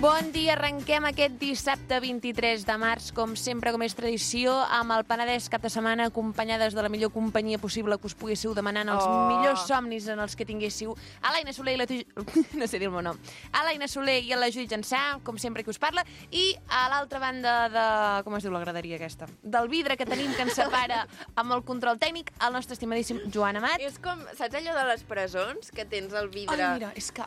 Bon dia, arrenquem aquest dissabte 23 de març, com sempre, com és tradició, amb el Penedès cap de setmana, acompanyades de la millor companyia possible que us poguéssiu demanar en els millors somnis en els que tinguéssiu a l'Aina Soler i la... no sé dir el meu nom. A l'Aina Soler i a la Judit Jansà, com sempre que us parla, i a l'altra banda de... com es diu la graderia aquesta? Del vidre que tenim que ens separa amb el control tècnic, el nostre estimadíssim Joan Amat. És com, saps allò de les presons, que tens el vidre... Ai, mira, és que...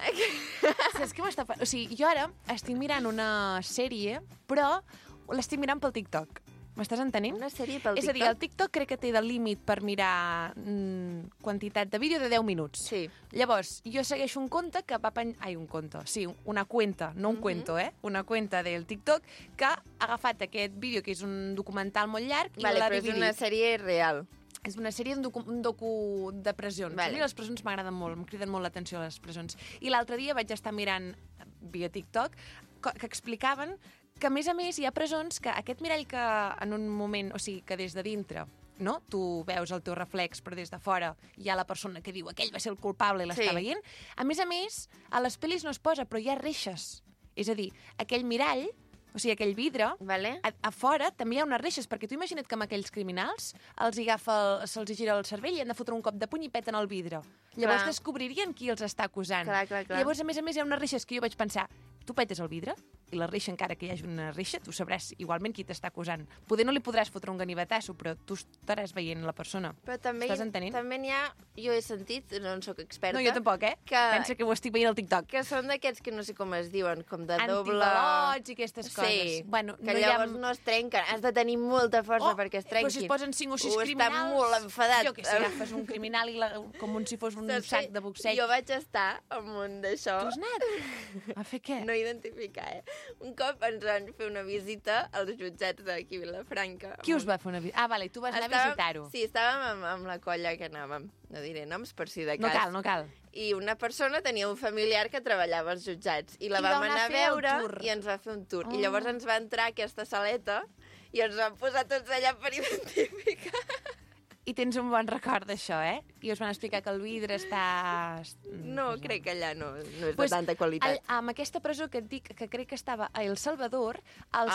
Saps què m'està... O sigui, jo ara estic mirant una sèrie, però l'estic mirant pel TikTok. M'estàs entenent? Una sèrie pel TikTok? És a dir, el TikTok crec que té de límit per mirar quantitat de vídeo de 10 minuts. Sí. Llavors, jo segueixo un compte que va Ai, un compte. Sí, una cuenta, no un cuento, Una cuenta del TikTok que ha agafat aquest vídeo, que és un documental molt llarg, i l'ha dividit. Però és una sèrie real. És una sèrie, un docu de presons. Vale. A mi les presons m'agraden molt, em criden molt l'atenció a les presons. I l'altre dia vaig estar mirant via TikTok que explicaven que, a més, hi ha presons que aquest mirall que en un moment, o sigui, que des de dintre, no? Tu veus el teu reflex, però des de fora hi ha la persona que diu aquell va ser el culpable i l'està veient. A més, a les pel·lis no es posa, però hi ha reixes. És a dir, aquell mirall, o sigui, aquell vidre, a fora també hi ha unes reixes, perquè tu imagina't que amb aquells criminals se'ls gira el cervell i han de fotre un cop de puny i peten el vidre. Llavors descobririen qui els està acusant. Clar. Llavors, a més, hi ha unes reixes que jo vaig pensar, tu petes el vidre i la reixa, encara que hi hagi una reixa, tu sabràs igualment qui t'està acusant. Poder no li podràs fotre un ganivetasso, però tu estaràs veient la persona. Però també, estàs entenent? També n'hi ha, jo he sentit, no en soc experta... No, jo tampoc, Pensa que ho estic veient al TikTok. Que són d'aquests que no sé com es diuen, com de doble... Antivalots i aquestes coses. Sí, bueno, que llavors no es trenquen. Has de tenir molta força perquè es trenquin. Però si es posen 5 o 6 criminals... O està molt enfadat. Jo que sé, agafes un criminal com si fos un sac de boxeig. Jo vaig estar amb un d'això... Tu has anat? A fer què? No identificar, Un cop ens van fer una visita als jutjats d'aquí a Vilafranca. Qui us va fer una visita? Ah, vale, tu vas anar a visitar-ho. Sí, estàvem amb la colla que anàvem. No diré noms per si de cas. No cal. I una persona tenia un familiar que treballava als jutjats. I la vam anar a veure i ens va fer un tour. I llavors ens va entrar aquesta saleta i ens van posar tots allà per identificar. I tens un bon record d'això, I us van explicar que el vidre està... No, crec que allà no és de tanta qualitat. Amb aquesta presó que et dic, que crec que estava a El Salvador, els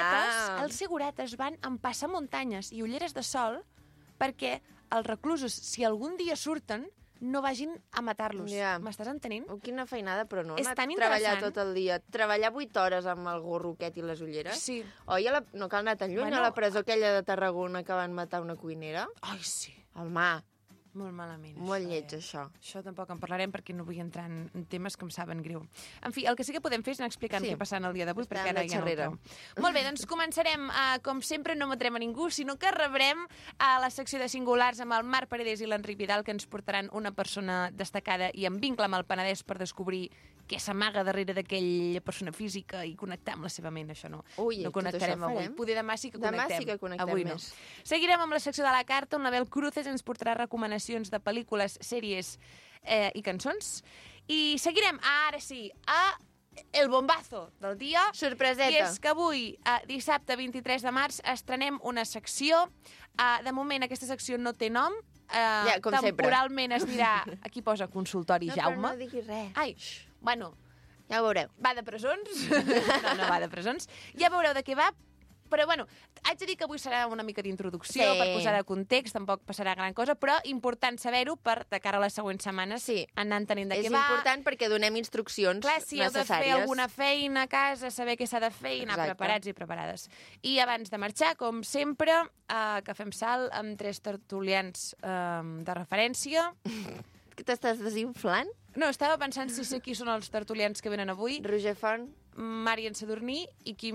segurates van amb passamuntanyes i ulleres de sol perquè els reclusos, si algun dia surten, no vagin a matar-los. M'estàs entenent? Quina feinada, però no. És tan treballar tot el dia. Treballar 8 hores amb el gorro aquest i les ulleres. Sí. Oi, no cal anar tan lluny, a la presó aquella de Tarragona que van matar una cuinera. Ai, sí. Home. Molt malament, molt lleig, això. Això tampoc en parlarem perquè no vull entrar en temes que em saben greu. En fi, el que sí que podem fer és anar explicant què passa el dia d'avui, perquè ara ja no cal. Molt bé, doncs començarem, com sempre, no matrem a ningú, sinó que rebrem a la secció de singulars amb el Marc Paredes i l'Enric Vidal, que ens portaran una persona destacada i amb vincle amb el Penedès per descobrir què s'amaga darrere d'aquella persona física i connectar amb la seva ment, això no. No connectarem avui. Poder demà sí que connectem. Demà sí que connectem avui més. No. Seguirem amb la secció de la carta, on l'Abel Cruces ens portarà recomanacions de pel·lícules, sèries i cançons. I seguirem, ara sí, a el bombazo del dia. Sorpreseta. I és que avui, dissabte 23 de març, estrenem una secció. De moment, aquesta secció no té nom. Temporalment es dirà... Aquí posa consultori Jaume. No diguis res. Ai, bueno... Ja ho veureu. Va de presons? No va de presons. Ja veureu de què va. Però, bueno, haig de dir que avui serà una mica d'introducció, per posar de context, tampoc passarà gran cosa, però important saber-ho per, de cara a les següents setmanes, anar entenent de què va. És important perquè donem instruccions necessàries. Clar, si heu de fer alguna feina a casa, saber què s'ha de fer i anar preparats i preparades. I abans de marxar, com sempre, que fem salt amb 3 tertulians de referència. Que t'estàs desinflant? No, estava pensant si sé qui són els tertulians que venen avui. Roger Font. Marian Sadurní i Quim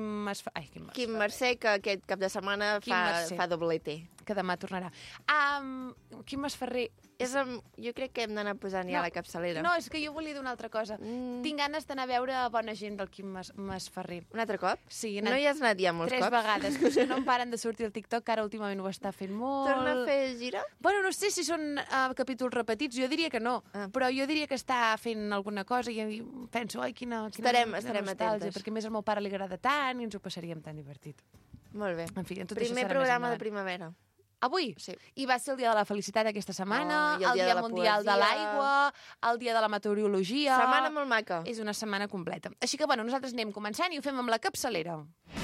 Mercè, que aquest cap de setmana fa doblete. Que demà tornarà. Quim Masferrer... Jo crec que hem d'anar posant ja la capçalera. No, és que jo volia dir una altra cosa. Tinc ganes d'anar a veure bona gent del Quim Masferrer. Un altre cop? Sí. No hi has anat ja molts cops? 3 vegades, però és que no em paren de sortir al TikTok, que ara últimament ho està fent molt. Torna a fer gira? Bueno, no sé si són capítols repetits, jo diria que no, però jo diria que està fent alguna cosa i penso, ai, quina estarem nostàlgia, perquè a més al meu pare li agrada tant i ens ho passaríem tan divertit. Molt bé. En fi, en tot primer programa de primavera. Avui? Sí. I va ser el dia de la felicitat aquesta setmana, i el dia dia de la mundial de poesia. l'aigua, el dia de la meteorologia... Setmana molt maca. És una setmana completa. Així que, bueno, nosaltres anem començant i ho fem amb la capçalera.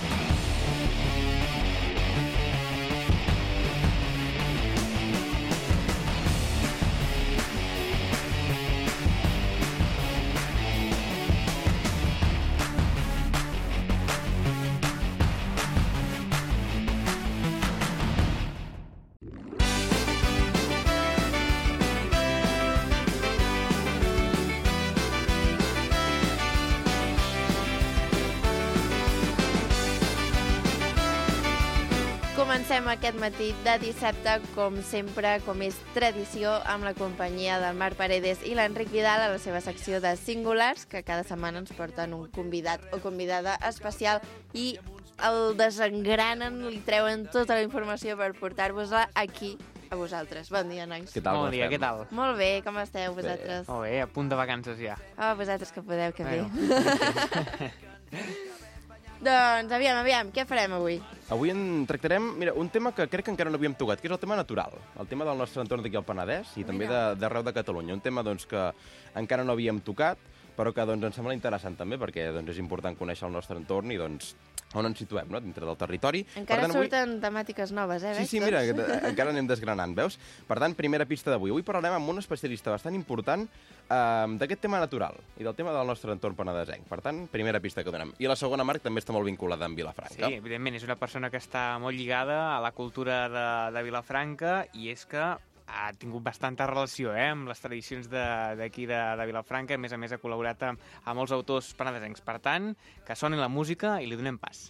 Comencem aquest matí de dissabte, com sempre, com és tradició, amb la companyia del Marc Paredes i l'Enric Vidal a la seva secció de Singulars, que cada setmana ens porten un convidat o convidada especial i el desengranen, li treuen tota la informació per portar-vos-la aquí a vosaltres. Bon dia, nois. Què tal? Bon dia, què tal? Molt bé, com esteu vosaltres? Molt bé, a punt de vacances ja. Oh, vosaltres que podeu, que bé. Bueno. Doncs, aviam, què farem avui? Avui en tractarem, mira, un tema que crec que encara no havíem tocat, que és el tema natural, el tema del nostre entorn d'aquí al Penedès i també d'arreu de Catalunya. Un tema doncs, que encara no havíem tocat, però que doncs, ens sembla interessant també, perquè doncs, és important conèixer el nostre entorn i doncs, on ens situem, no?, dintre del territori. Encara surten temàtiques noves, veus? Sí, mira, encara anem desgranant, veus? Per tant, primera pista d'avui. Avui parlarem amb un especialista bastant important d'aquest tema natural i del tema del nostre entorn penedesenc. Per tant, primera pista que donem. I la segona, Marc, també està molt vinculada amb Vilafranca. Sí, evidentment, és una persona que està molt lligada a la cultura de Vilafranca i és que ha tingut bastanta relació amb les tradicions d'aquí de Vilafranca. A més, ha col·laborat amb molts autors penedesencs. Per tant, que soni la música i li donem pas.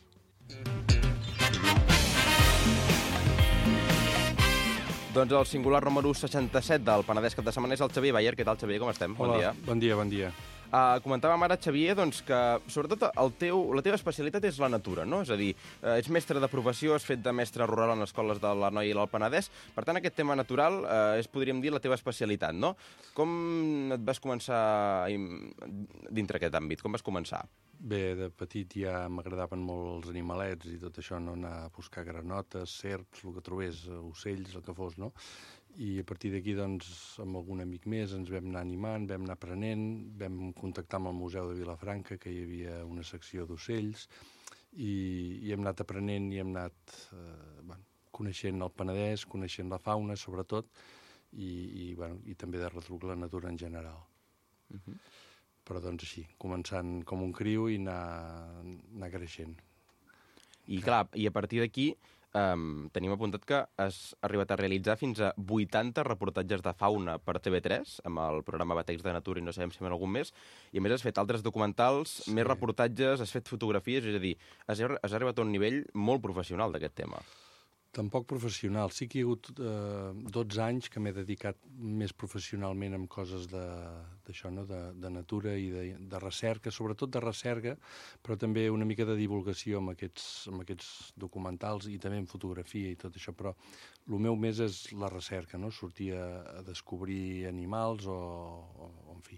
Doncs el singular número 67 del Penedès cap de setmana és el Xavier Bayer. Què tal, Xavier? Com estem? Hola, bon dia. Comentàvem ara, Xavier, doncs, que sobretot la teva especialitat és la natura, no? És a dir, ets mestre de professió, has fet de mestre rural en escoles de l'Anoia i l'Alt Penedès. Per tant, aquest tema natural és, podríem dir, la teva especialitat, no? Com et vas començar dintre aquest àmbit? Com vas començar? Bé, de petit ja m'agradaven molt els animalets i tot això, no? Anar a buscar granotes, serps, el que trobés, ocells, el que fos, no? I a partir d'aquí, doncs, amb algun amic més ens vam anar animant, vam anar aprenent, vam contactar amb el Museu de Vilafranca, que hi havia una secció d'ocells, i hem anat aprenent i hem anat coneixent el Penedès, coneixent la fauna, sobretot, i també de retruc la natura en general. Però, doncs, així, començant com un criu i anar creixent. I, clar, i a partir d'aquí tenim apuntat que has arribat a realitzar fins a 80 reportatges de fauna per TV3, amb el programa Batecs de Natura i no sabem si en algun més, i a més has fet altres documentals, més reportatges, has fet fotografies, és a dir, has arribat a un nivell molt professional d'aquest tema. Tampoc professional. Sí que hi ha hagut 12 anys que m'he dedicat més professionalment amb coses d'això, no? De natura i de recerca, sobretot de recerca, però també una mica de divulgació amb aquests documentals i també en fotografia i tot això, però el meu més és la recerca, no? Sortir a descobrir animals o en fi.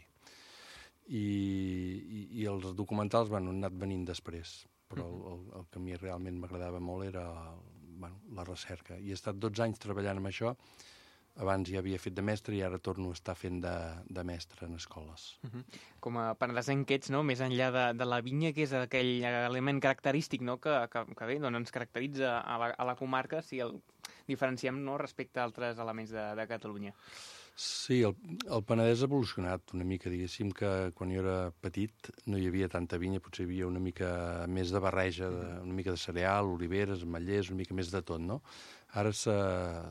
I els documentals han anat venint després, però el que a mi realment m'agradava molt era la recerca. I he estat 12 anys treballant amb això. Abans ja havia fet de mestre i ara torno a estar fent de mestre en escoles. Com a penedesenc que ets, no? Més enllà de la vinya, que és aquell element característic, no? que bé, doncs ens caracteritza a la comarca si el diferenciem, no? Respecte a altres elements de Catalunya. Sí, el Penedès ha evolucionat una mica, diguéssim que quan jo era petit no hi havia tanta vinya, potser hi havia una mica més de barreja, una mica de cereal, oliveres, ametllers, una mica més de tot, no? Ara s'ha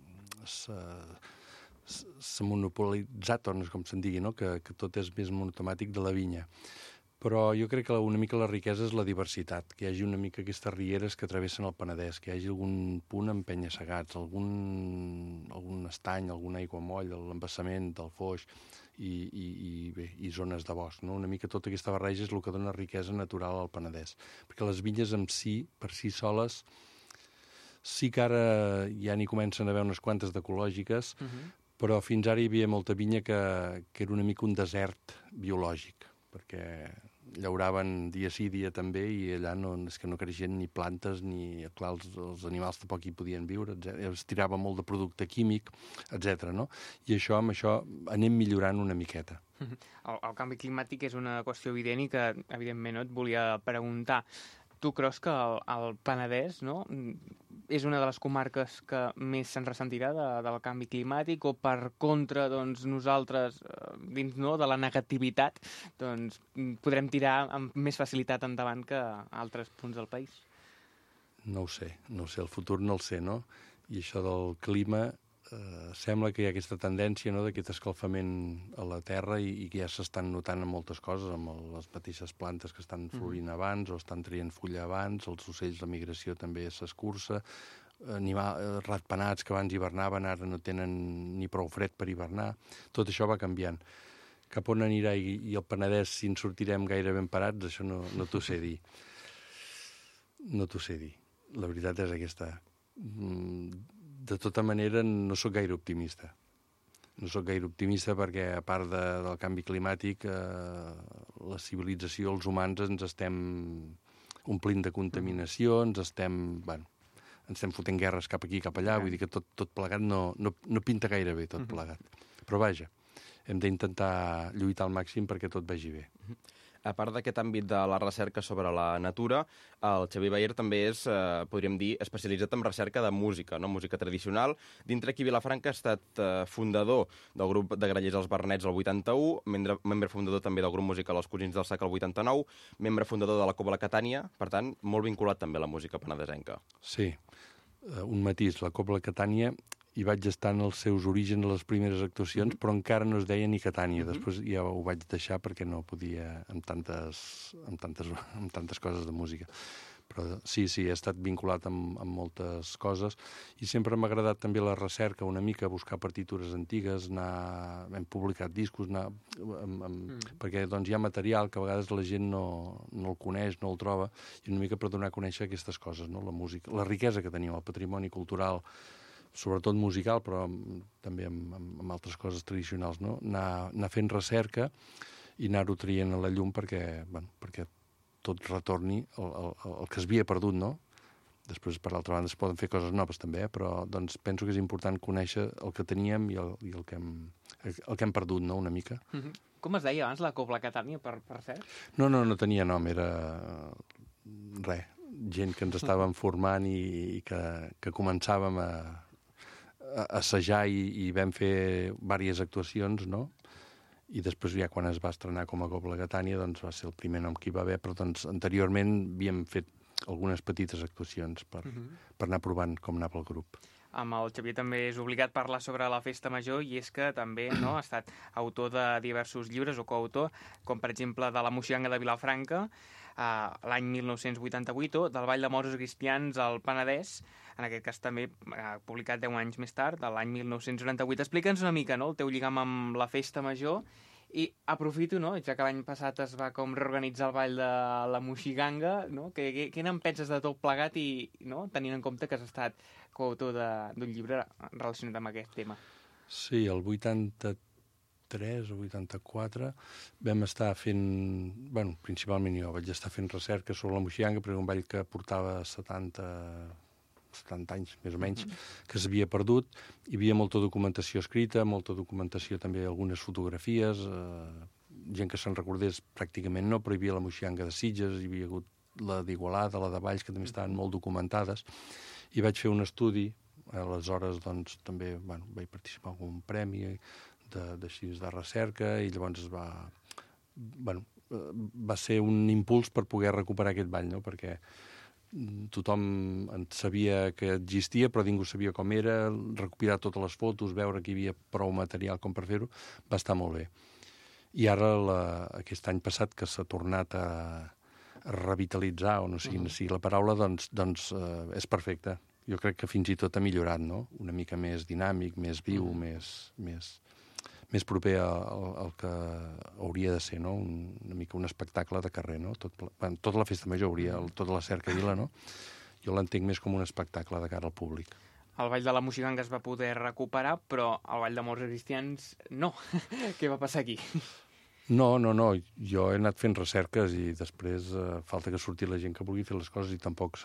monopolitzat, o no sé com se'n digui, no? Que tot és més monotemàtic de la vinya. Però jo crec que una mica la riquesa és la diversitat, que hi hagi una mica aquestes rieres que travessen el Penedès, que hi hagi algun punt amb penya-segats, algun estany, algun aiguamoll, l'embassament del Foix i zones de bosc, no? Una mica tota aquesta barreja és el que dona riquesa natural al Penedès, perquè les vinyes en si, per si soles, sí que ara ja n'hi comencen a haver unes quantes d'ecològiques, però fins ara hi havia molta vinya que era una mica un desert biològic, perquè llauraven dia sí, dia també, i allà és que no creixien ni plantes, ni, clar, els animals tampoc hi podien viure, es tirava molt de producte químic, etc. No? I amb això anem millorant una miqueta. El canvi climàtic és una qüestió evident i que, evidentment, et volia preguntar. Tu creus que el Penedès, no, és una de les comarques que més se'n ressentirà del canvi climàtic, o per contra, doncs, nosaltres, dins de la negativitat, doncs, podrem tirar amb més facilitat endavant que altres punts del país? No ho sé, el futur no el sé, no? I això del clima, sembla que hi ha aquesta tendència, no?, d'aquest escalfament a la Terra i que ja s'estan notant en moltes coses, amb les mateixes plantes que estan florint abans o estan traient fulla abans, els ocells, la migració també s'escurça, ratpenats que abans hivernaven ara no tenen ni prou fred per hivernar, tot això va canviant. Cap on anirà i el Penedès, si en sortirem gaire ben parats, això no t'ho sé dir. No t'ho sé dir. La veritat és aquesta. De tota manera, no sóc gaire optimista. No sóc gaire optimista perquè, a part del canvi climàtic, la civilització, els humans, ens estem omplint de contaminació, ens estem fotent guerres cap aquí, cap allà, vull dir que tot plegat no pinta gaire bé, tot plegat. Però vaja, hem d'intentar lluitar al màxim perquè tot vagi bé. A part d'aquest àmbit de la recerca sobre la natura, el Xavier Bayer també és, podríem dir, especialitzat en recerca de música, no? Música tradicional. Dintre aquí Vilafranca ha estat fundador del grup de grallers Els Bernets el 81, membre fundador també del grup musical Els Cosins del Sac el 89, membre fundador de la Cobla Catània, per tant, molt vinculat també a la música penedesenca. Sí, un matís, la Cobla Catània hi vaig estar en els seus orígens, a les primeres actuacions, però encara no es deia ni Catània. Després ja ho vaig deixar perquè no podia amb tantes coses de música. Però sí, he estat vinculat amb moltes coses i sempre m'ha agradat també la recerca, una mica buscar partitures antigues, hem publicat discos, perquè doncs, hi ha material que a vegades la gent no el coneix, no el troba, i una mica per donar a conèixer aquestes coses, no? La música, la riquesa que tenim, el patrimoni cultural, sobretot musical, però també amb altres coses tradicionals, no? Anar fent recerca i anar-ho traient a la llum perquè tot retorni el que es havia perdut, no? Després, per l'altra banda, es poden fer coses noves també, però doncs, penso que és important conèixer el que teníem i el que hem perdut, no?, una mica. Com es deia abans la Cobla Catània, per cert? No tenia nom, era gent que ens estàvem formant i que començàvem a assajar i vam fer diverses actuacions, no? I després ja quan es va estrenar com a Cobla Catània doncs va ser el primer nom que hi va haver, però doncs anteriorment havíem fet algunes petites actuacions per anar provant com anava el grup. Amb el Xavier també és obligat parlar sobre la Festa Major, i és que també ha estat autor de diversos llibres o coautor, com per exemple de La Moixiganga de Vilafranca, l'any 1988, o del Ball de Moros Cristians al Penedès, en aquest cas també publicat 10 anys més tard, l'any 1998. Explica'ns una mica, no?, el teu lligam amb la Festa Major, i aprofito, no?, ja que l'any passat es va com reorganitzar el Ball de la Moixiganga, no?, què en penses de tot plegat i, no?, tenint en compte que has estat coautor d'un llibre relacionat amb aquest tema? Sí, el 83 o 84 vam estar fent, principalment jo vaig estar fent recerca sobre la Moixiganga, perquè un ball que portava 70 anys, més o menys, que s'havia perdut. Hi havia molta documentació escrita, molta documentació també, algunes fotografies, gent que se'n recordés pràcticament no, però hi havia la Moixiganga de Sitges, hi havia hagut la d'Igualada, la de Valls, que també estaven molt documentades, i vaig fer un estudi. Aleshores, doncs, també vaig participar en algun premi de recerca, i llavors va ser un impuls per poder recuperar aquest ball, no?, perquè tothom en sabia que existia, però ningú sabia com era, recopilar totes les fotos, veure que hi havia prou material com per fer-ho, va estar molt bé. I ara, aquest any passat, que s'ha tornat a revitalitzar, o no sigui la paraula, doncs és perfecte. Jo crec que fins i tot ha millorat, no? Una mica més dinàmic, més viu, més proper al que hauria de ser, no? Una mica un espectacle de carrer, no? Tota la Festa Major tota la cercavila, no? Jo l'entenc més com un espectacle de cara al públic. El Ball de la Moixiganga es va poder recuperar, però el Ball de Moros Cristians no. Què va passar aquí? No, jo he anat fent recerques i després falta que surti la gent que vulgui fer les coses i tampoc...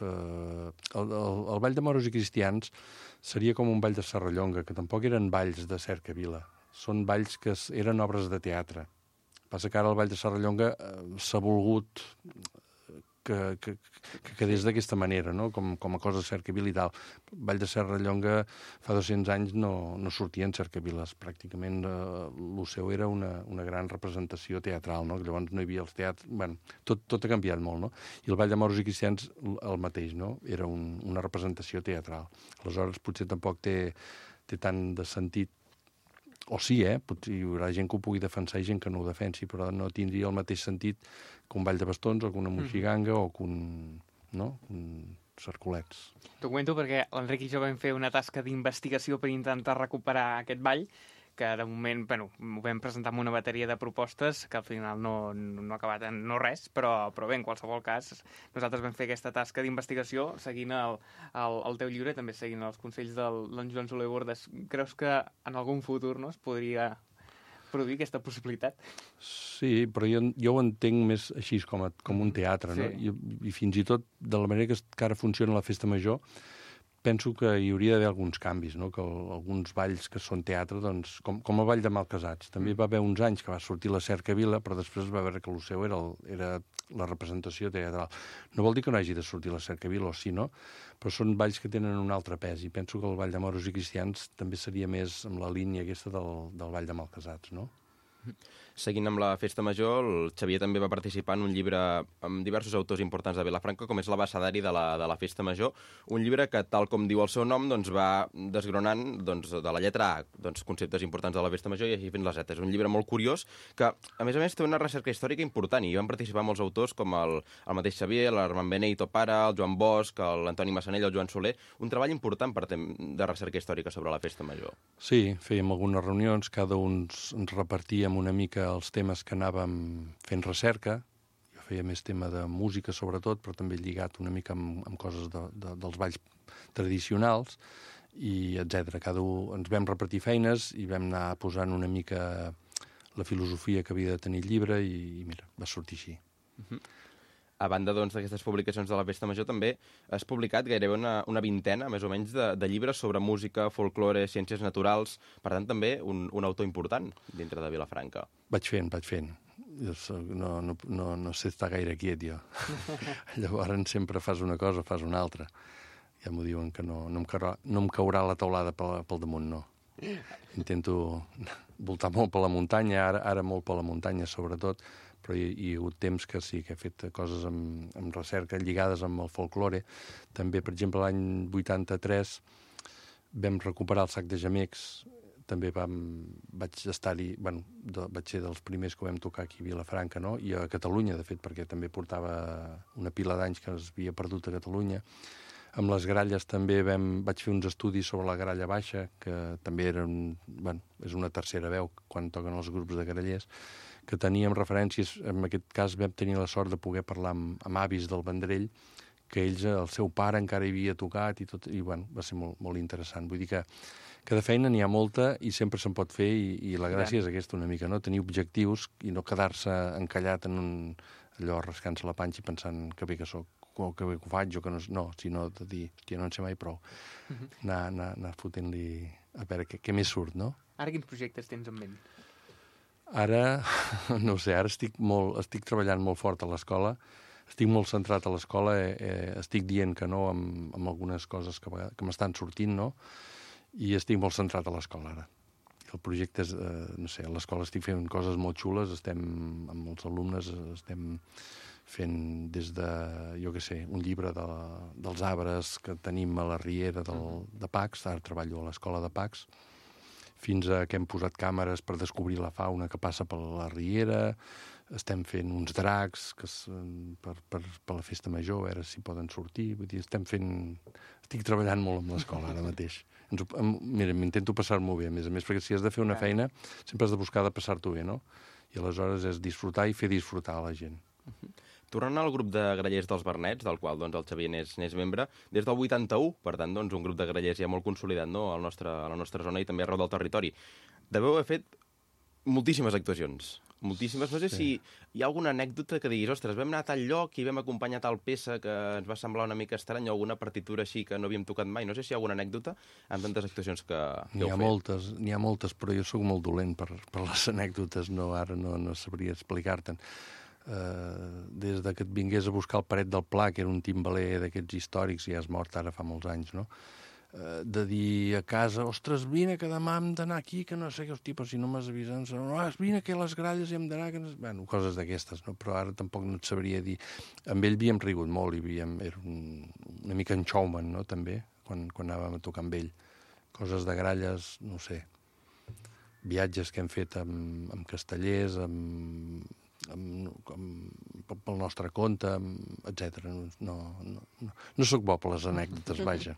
El Ball de Moros i Cristians seria com un ball de Serrallonga, que tampoc eren balls de cercavila, són balls que eren obres de teatre. Passa que ara el Ball de Serrallonga s'ha volgut que quedés d'aquesta manera, no? Com a cosa de cercavila i tal. El Ball de Serrallonga fa 200 anys no sortien cercaviles, pràcticament el seu era una gran representació teatral, no? Llavors no hi havia els teatres... Bueno, tot ha canviat molt, no? I el Ball de Moros i Cristians el mateix, no? Era una representació teatral. Aleshores, potser tampoc té tant de sentit. O sí, potser hi haurà gent que ho pugui defensar i gent que no ho defensi, però no tindria el mateix sentit que un ball de bastons o que una moixiganga o que un cercolets. T'ho comento perquè l'Enric i jo vam fer una tasca d'investigació per intentar recuperar aquest ball, que de moment, ho vam presentar amb una bateria de propostes que al final no ha acabat en no res, però bé, en qualsevol cas, nosaltres vam fer aquesta tasca d'investigació seguint el teu llibre, també seguint els consells del Joan Soler Bordes. Creus que en algun futur es podria produir aquesta possibilitat? Sí, però jo ho entenc més així com un teatre, no? I fins i tot de la manera que ara funciona la Festa Major, penso que hi hauria d'haver alguns canvis, no? Que alguns balls que són teatre, doncs, com el Ball de Malcasats. També va haver uns anys que va sortir la cercavila, però després va veure que el seu era la representació teatral. No vol dir que no hagi de sortir la cercavila, o sí, no? Però són balls que tenen un altre pes, i penso que el Ball de Moros i Cristians també seria més amb la línia aquesta del Ball de Malcasats, no? Seguint amb la Festa Major, el Xavier també va participar en un llibre amb diversos autors importants de Vilafranca, com és l'Abecedari de la Festa Major, un llibre que, tal com diu el seu nom, doncs, va desgronant de la lletra A conceptes importants de la Festa Major i així fins a la Z. És un llibre molt curiós que, a més, té una recerca històrica important i hi van participar molts autors com el mateix Xavier, l'Armand Beneito Pare, el Joan Bosch, l'Antoni Massanell, el Joan Soler, un treball important de recerca històrica sobre la Festa Major. Sí, fèiem algunes reunions, cada un ens repartíem una mica els temes que anàvem fent recerca. Jo feia més tema de música, sobretot, però també lligat una mica amb coses dels balls tradicionals, i etc. Cada un ens vam repartir feines i vam anar posant una mica la filosofia que havia de tenir el llibre i mira, va sortir així. A banda d'aquestes publicacions de la Festa Major, també has publicat gairebé una vintena, més o menys, de llibres sobre música, folklore, ciències naturals. Per tant, també un autor important dintre de Vilafranca. Vaig fent. No sé estar gaire quiet, jo. Llavors sempre fas una cosa, fas una altra. Ja m'ho diuen que no em caurà la teulada pel damunt, no. Intento voltar molt per la muntanya, ara molt per la muntanya, sobretot, però hi ha hagut temps que sí, que he fet coses amb recerca lligades amb el folklore. També, per exemple, l'any 83 vam recuperar el sac de gemecs. També vaig estar-hi, vaig ser dels primers que ho vam tocar aquí a Vilafranca, no? I a Catalunya, de fet, perquè també portava una pila d'anys que es havia perdut a Catalunya. Amb les gralles també vaig fer uns estudis sobre la gralla baixa, que també és una tercera veu quan toquen els grups de grallers, que teníem referències. En aquest cas vam tenir la sort de poder parlar amb avis del Vendrell, que ells, el seu pare encara hi havia tocat i tot, i va ser molt, molt interessant. Vull dir que de feina n'hi ha molta i sempre se'n pot fer, i la gràcia és aquesta una mica, no? Tenir objectius i no quedar-se encallat en allò rascant-se la panxa i pensant que bé que soc, o que bé que ho faig, o que no, sinó de dir, hòstia, no en sé mai prou. Anar fotent-li a veure què més surt, no? Ara quins projectes tens en ment? Ara, no ho sé, ara estic treballant molt fort a l'escola, estic molt centrat a l'escola, estic dient que no amb algunes coses que m'estan sortint, no? I estic molt centrat a l'escola ara. El projecte és, no sé, a l'escola estic fent coses molt xules, amb els alumnes estem fent des de, jo què sé, un llibre dels arbres que tenim a la riera de Pacs, ara treballo a l'escola de Pacs, fins a que hem posat càmeres per descobrir la fauna que passa per la riera, estem fent uns dracs per la Festa Major, a veure si poden sortir, vull dir, estic treballant molt amb l'escola ara mateix. Mira, m'intento passar-m'ho bé, a més, perquè si has de fer una feina, sempre has de buscar de passar-t'ho bé, no? I aleshores és disfrutar i fer disfrutar a la gent. Tornant al grup de grallers dels Bernets, del qual el Xavier n'és membre, des del 81, per tant, un grup de grallers ja molt consolidat, no?, a la nostra zona i també arreu del territori. Deveu haver fet moltíssimes actuacions. moltíssimes. No sé si hi ha alguna anècdota que diguis, ostres, vam anar a tal lloc i vam acompanyar tal peça que ens va semblar una mica estrany, o alguna partitura així que no havíem tocat mai. No sé si hi ha alguna anècdota amb tantes actuacions que heu fet. N'hi ha moltes, però jo sóc molt dolent per les anècdotes, ara no sabria explicar-te'n. Des que et vingués a buscar el Paret del Pla, que era un timbaler d'aquests històrics, ja és mort ara fa molts anys, no? De dir a casa, ostres, vine, que demà hem d'anar aquí, que no sé què, hosti, però si no m'has avisat, vine, que a les gralles hi hem d'anar, que no... Bueno, coses d'aquestes, no? Però ara tampoc no et sabria dir. Amb ell havíem rigut molt, era una mica en showman, no?, també, quan anàvem a tocar amb ell. Coses de gralles, no sé, viatges que hem fet amb castellers, pel nostre compte, etc. No sóc bo per les anècdotes, vaja.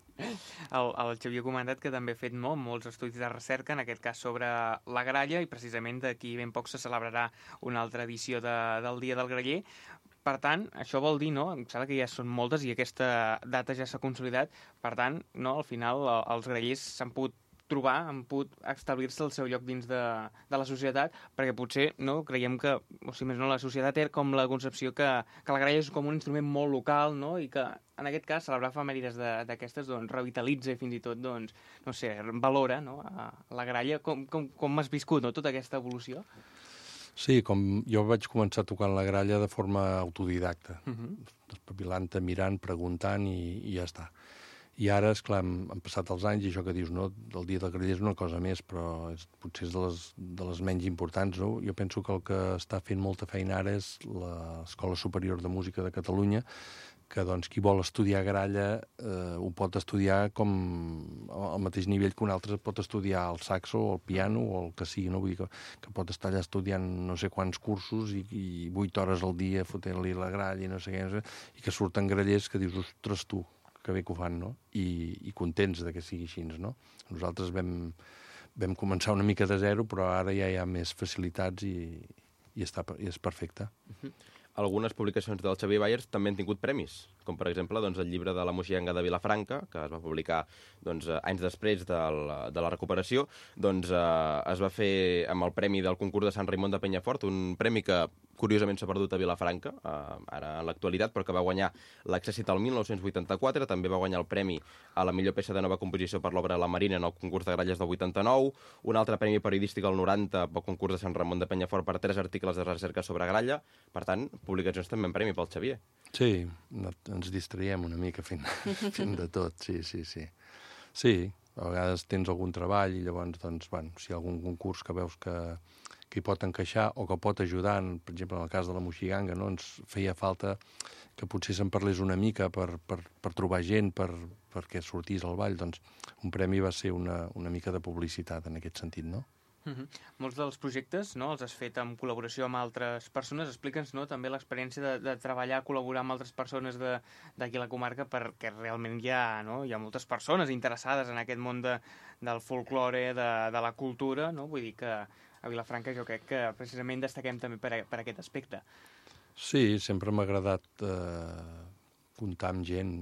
El Xavier ha comentat que també ha fet molts estudis de recerca, en aquest cas sobre la gralla, i precisament d'aquí ben poc se celebrarà una altra edició del Dia del Graller. Per tant, això vol dir, no?, em sembla que ja són moltes i aquesta data ja s'ha consolidat, per tant, no, al final els grallers s'han pogut trobar, han pogut establir-se el seu lloc dins de la societat, perquè potser, no, creiem que, o si més no, la societat té com la concepció que la gralla és com un instrument molt local, no?, i que, en aquest cas, celebrar efemèrides d'aquestes, doncs, revitalitza i fins i tot, doncs, no sé, valora, no?, la gralla. Com has viscut, no?, tota aquesta evolució? Sí, com jo vaig començar tocant la gralla de forma autodidacta, espavilant-te, mirant, preguntant i ja està. I ara, esclar, han passat els anys i això que dius, no, el Dia del Graller és una cosa més, però potser és de les menys importants, no? Jo penso que el que està fent molta feina ara és l'Escola Superior de Música de Catalunya, que doncs qui vol estudiar gralla ho pot estudiar com al mateix nivell que un altre pot estudiar el saxo o el piano o el que sigui, no? Vull dir que pot estar allà estudiant no sé quants cursos i 8 hores al dia fotent-li la gralla i no sé què, i que surten grallers que dius, ostres, tu, que bé que ho fan, no? I contents de que sigui així, no? Nosaltres vam començar una mica de zero, però ara ja hi ha més facilitats i és perfecte. Algunes publicacions del Xavier Bayers també han tingut premis, com per exemple el llibre de la Moixiganga de Vilafranca, que es va publicar anys després de la recuperació, es va fer amb el premi del concurs de Sant Raimon de Penyafort, un premi que curiosament s'ha perdut a Vilafranca, ara en l'actualitat, però que va guanyar l'Accèssit el 1984, també va guanyar el premi a la millor peça de nova composició per l'obra La Marina en el concurs de gralles del 89, un altre premi periodístic al 90 pel concurs de Sant Ramon de Penyafort per 3 articles de recerca sobre gralla. Per tant, publicacions també en premi pel Xavier. Sí, ens distraiem una mica fent de tot, sí. Sí, a vegades tens algun treball i llavors, doncs, bueno, si hi ha algun concurs que veus que hi pot encaixar o que pot ajudar, per exemple, en el cas de la Moixiganga, no? Ens feia falta que potser se'n parlés una mica per trobar gent, perquè sortís al ball, doncs un premi va ser una mica de publicitat en aquest sentit, no? Molts dels projectes, no?, els has fet en col·laboració amb altres persones. Explica'ns, no?, també l'experiència de treballar, col·laborar amb altres persones d'aquí a la comarca, perquè realment hi ha moltes persones interessades en aquest món del folklore, de la cultura, no? Vull dir que a Vilafranca jo crec que precisament destaquem també per aquest aspecte. Sí, sempre m'ha agradat comptar amb gent.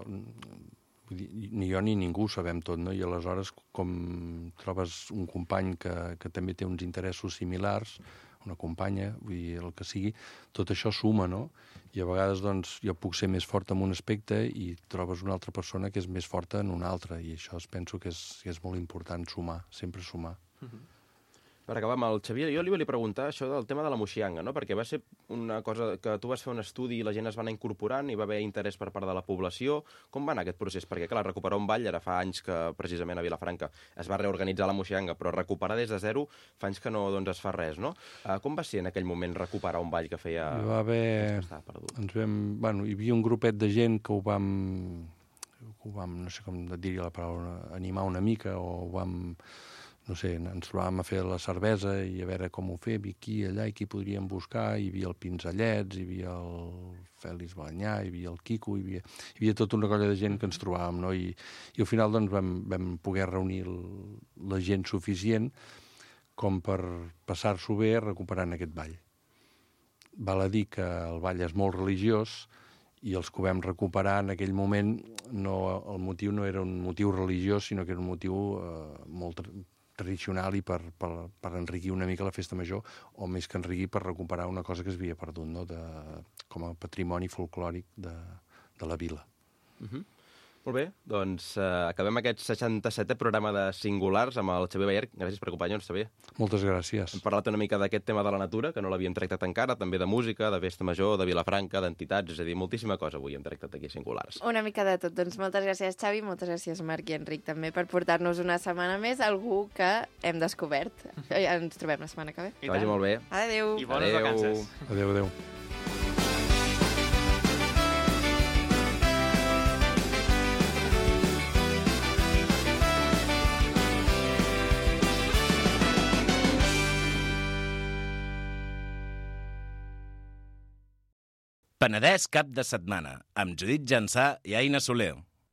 Ni jo ni ningú sabem tot, no? I aleshores, com trobes un company que també té uns interessos similars, una companya, vull dir, el que sigui, tot això suma, no? I a vegades, doncs, jo puc ser més fort en un aspecte i trobes una altra persona que és més forta en un altre, i això penso que és molt important, sumar, sempre sumar. Per acabar amb el Xavier, jo li volia preguntar això del tema de la Moixiganga, no? Perquè va ser una cosa que tu vas fer un estudi i la gent es va anar incorporant i va haver interès per part de la població. Com va anar aquest procés? Perquè, clar, recuperar un ball, ara fa anys que precisament a Vilafranca es va reorganitzar la Moixiganga, però recuperar des de zero fa anys que no es fa res, no? Com va ser en aquell moment recuperar un ball que feia... Hi va haver... hi havia un grupet de gent que ho vam, no sé com dir la paraula, animar una mica, o ho vam... No sé, ens trobàvem a fer la cervesa i a veure com ho fem, i aquí, allà, i qui podríem buscar. Hi havia el Pinzellets, hi havia el Fèlix Balanyà, hi havia el Quico, hi havia tota una colla de gent que ens trobàvem, no? I al final doncs, vam poder reunir la gent suficient com per passar-s'ho bé recuperant aquest ball. Val a dir que el ball és molt religiós, i els que ho vam recuperar en aquell moment, el motiu no era un motiu religiós, sinó que era un motiu molt tradicional i per enriquir una mica la festa major, o més que enriquir, per recuperar una cosa que es havia perdut, no? Com a patrimoni folclòric de la vila. Molt bé, doncs acabem aquest 67è programa de Singulars amb el Xavier Bayer. Gràcies per acompanyar-nos, Xavier. Moltes gràcies. Hem parlat una mica d'aquest tema de la natura, que no l'havíem tractat encara, també de música, de festa major, de Vilafranca, d'entitats, és a dir, moltíssima cosa avui hem tractat aquí a Singulars. Una mica de tot. Doncs moltes gràcies, Xavi, moltes gràcies, Marc i Enric, també, per portar-nos una setmana més algú que hem descobert. Ens trobem la setmana que ve. Que vagi molt bé. Adéu. I bones vacances. Adéu, adéu. Penedès cap de setmana, amb Judit Jansà i Aina Soler.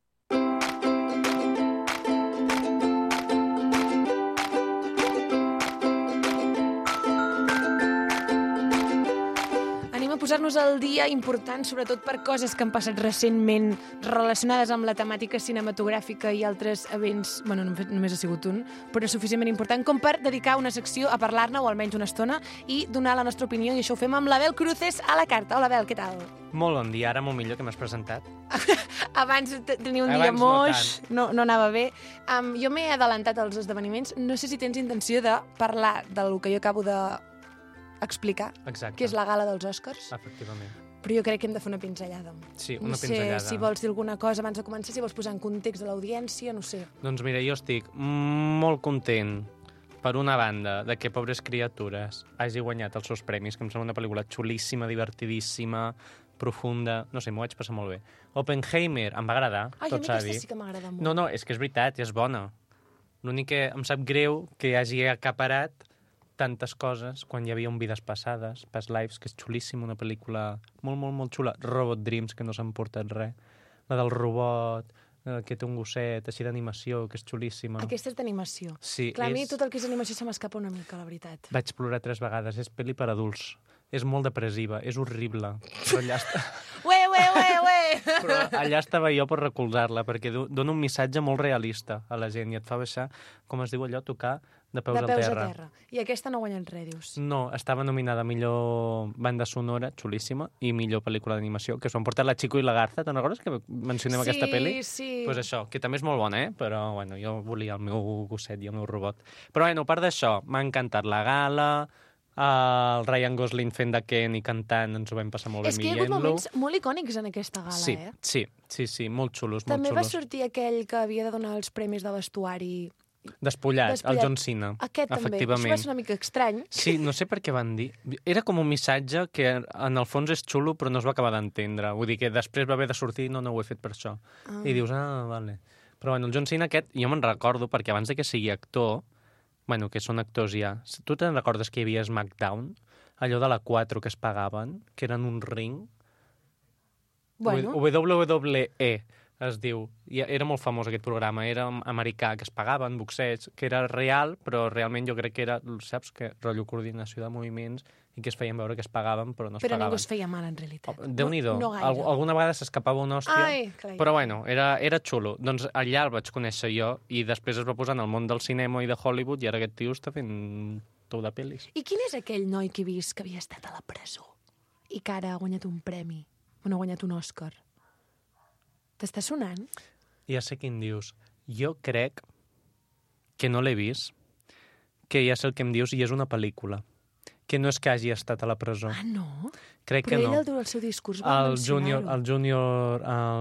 Posar-nos al dia important, sobretot per coses que han passat recentment relacionades amb la temàtica cinematogràfica i altres events, bueno, només ha sigut un, però suficientment important com per dedicar una secció a parlar-ne, o almenys una estona, i donar la nostra opinió, i això ho fem amb l'Abel Cruces a la carta. Hola, Abel, què tal? Molt bon dia, ara molt millor que m'has presentat. Abans tenia un dia moix, no anava bé. Jo m'he adelantat als esdeveniments. No sé si tens intenció de parlar del que jo acabo de explicar, Exacte. que és la gala dels Oscars. Efectivament. Però jo crec que hem de fer una pinzellada. Sí, una No pinzellada. sé si vols dir alguna cosa abans de començar, si vols posar en context de l'audiència, no sé. Doncs mira, jo estic molt content, per una banda, de que Pobres criatures hagi guanyat els seus premis, que em sembla una pel·lícula xulíssima, divertidíssima, profunda, no sé, m'ho vaig passar molt bé. Oppenheimer, em va agradar, Ai, tot a mi s'ha aquesta dit. sí que m'agrada molt. No, és que és veritat, és bona. L'únic que em sap greu que hagi acaparat tantes coses quan hi havia un Vides Passades, Past Lives, que és xulíssima, una pel·lícula molt, molt, molt xula. Robot Dreams, que no s'han portat res. La del robot, que té un gosset, així d'animació, que és xulíssima. Aquesta és d'animació. Sí, Clar, a mi tot el que és animació se m'escapa una mica, la veritat. Vaig plorar 3 vegades. És pel·li per adults. És molt depressiva, és horrible. Però allà, Ué! però allà estava jo per recolzar-la, perquè dona un missatge molt realista a la gent i et fa baixar, com es diu allò, tocar de peus De a peus terra. a terra. I aquesta no guanya res, dius. No, estava nominada a millor banda sonora, xulíssima, i millor pel·lícula d'animació, que s'ho han portat La Chico i la Garza, te'n recordes que mencionem aquesta pel·li? Sí, Pues això, que també és molt bona, però bueno, jo volia el meu gosset i el meu robot. Però bueno, a part d'això, m'ha encantat la gala, el Ryan Gosling fent de Ken i cantant, ens ho vam passar molt bé És que hi ha hagut veient-lo. moments molt icònics en aquesta gala, Sí, eh? sí, molt xulos, També molt va xulos. sortir aquell que havia de donar els premis de vestuari. Despullat, el John Cena. Aquest també. Això Efectivament. va ser una mica estrany. Sí, no sé per què van dir. Era com un missatge que en el fons és xulo però no es va acabar d'entendre. Vull dir que després va haver de sortir no ho he fet per això. I dius, vale. Però bueno, el John Cena aquest, jo me'n recordo perquè abans de que sigui actor, bueno, que són actors ja, tu te'n recordes que hi havia SmackDown? Allò de la 4 que es pagaven, que eren un ring? Bueno, WWE es diu. I era molt famós aquest programa, era americà, que es pagaven, boxeig, que era real, però realment jo crec que era, saps, que rotllo coordinació de moviments i que es feien veure que es pagaven, però no es però pagaven. ningú es feia mal, en realitat. Déu-n'hi-do. No gaire. Alguna vegada s'escapava una hòstia, Ai, clar. però bueno, era xulo. Doncs allà el vaig conèixer jo i després es va posar en el món del cinema i de Hollywood i ara aquest tio està fent tot de pel·lis. I quin és aquell noi que he vist que havia estat a la presó i que ara ha guanyat un premi? O no ha guanyat un Òscar? T'està sonant? Ja sé quin dius. Jo crec que no l'he vist, que ja sé el que em dius i és una pel·lícula. Que no és que hagi estat a la presó. Ah, no? Crec Però que ell, no. al seu discurs, va mencionar-ho. El Junior,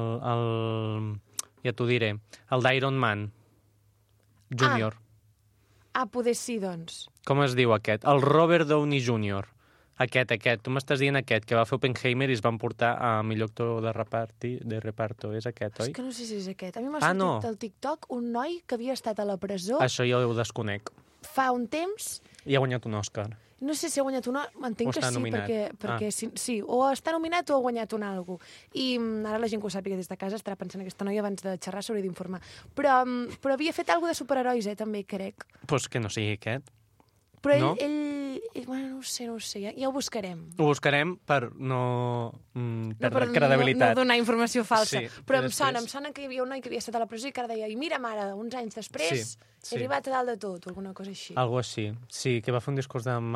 ja t'ho diré, el d'Iron Man Junior. Poder sí, doncs. Com es diu aquest? El Robert Downey Jr. Aquest. Tu m'estàs dient aquest, que va fer Oppenheimer i es van portar a millor actor de reparto. És aquest, oi? És que no sé si és aquest. A mi m'ha Ah, sortit no. al TikTok un noi que havia estat a la presó Això jo ho desconec. fa un temps. I ha guanyat un Òscar. No sé si ha guanyat una... Entenc O que està sí, nominat. perquè sí, o està nominat o ha guanyat un algo. I ara la gent que ho sàpiga des de casa estarà pensant aquesta noia abans de xerrar s'hauria d'informar. Però havia fet alguna de superherois, també, crec. Pues que no sigui aquest. Però No? ell Bueno, no ho sé, ja ho buscarem. Ho buscarem per no perdre credibilitat. No donar informació falsa. Sí, però i després- em sona que hi havia un noi que havia estat a la presó i que ara deia, i mira, mare, uns anys després Sí, he arribat a dalt de tot, o alguna cosa així. Algo així. Sí, que va fer un discurs de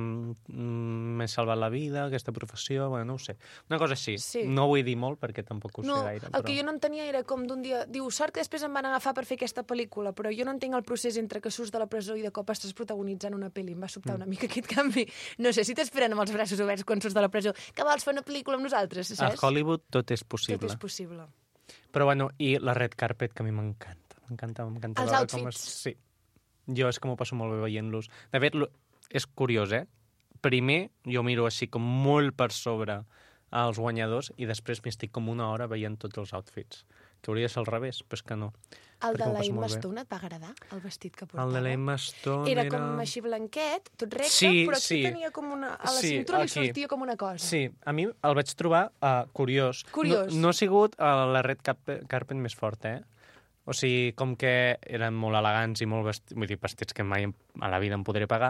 m'he salvat la vida, aquesta professió, bueno, no ho sé. Una cosa així. Sí. No vull dir molt perquè tampoc ho sé No, gaire. el que jo no entenia era com d'un dia... Diu, sort que després em van agafar per fer aquesta pel·lícula, però jo no entenc el procés entre que surts de la presó i de cop estàs protagonitzant una pel·li. Em va sobtar una mica aquest canvi. No sé, si t'esperen amb els braços oberts quan surts de la presó, que vols fer una pel·lícula amb nosaltres, A saps? Hollywood tot és possible. Tot és possible. Però bueno, i la red carpet, que a mi m'encanta. M'encanta Els veure outfits. Sí. Jo és que m'ho passo molt bé veient-los. De fet, és curiós, Primer jo miro així com molt per sobre els guanyadors i després m'estic com una hora veient tots els outfits. Que hauria de ser al revés, però és que no. El Perquè de m'ho la passo molt Emma bé. Stone et va agradar, el vestit que portava? El de la Emma Stone Era com així blanquet, tot recte, Sí, però aquí sí. tenia com una... A la Sí, cintura li aquí. sortia com una cosa. Sí, a mi el vaig trobar curiós. Curiós. No ha sigut la red carpet més forta, O sigui, com que eren molt elegants i molt vestits que mai a la vida em podré pagar,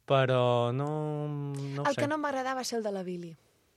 però no ho El sé. que no m'agradava va ser el de la Billy.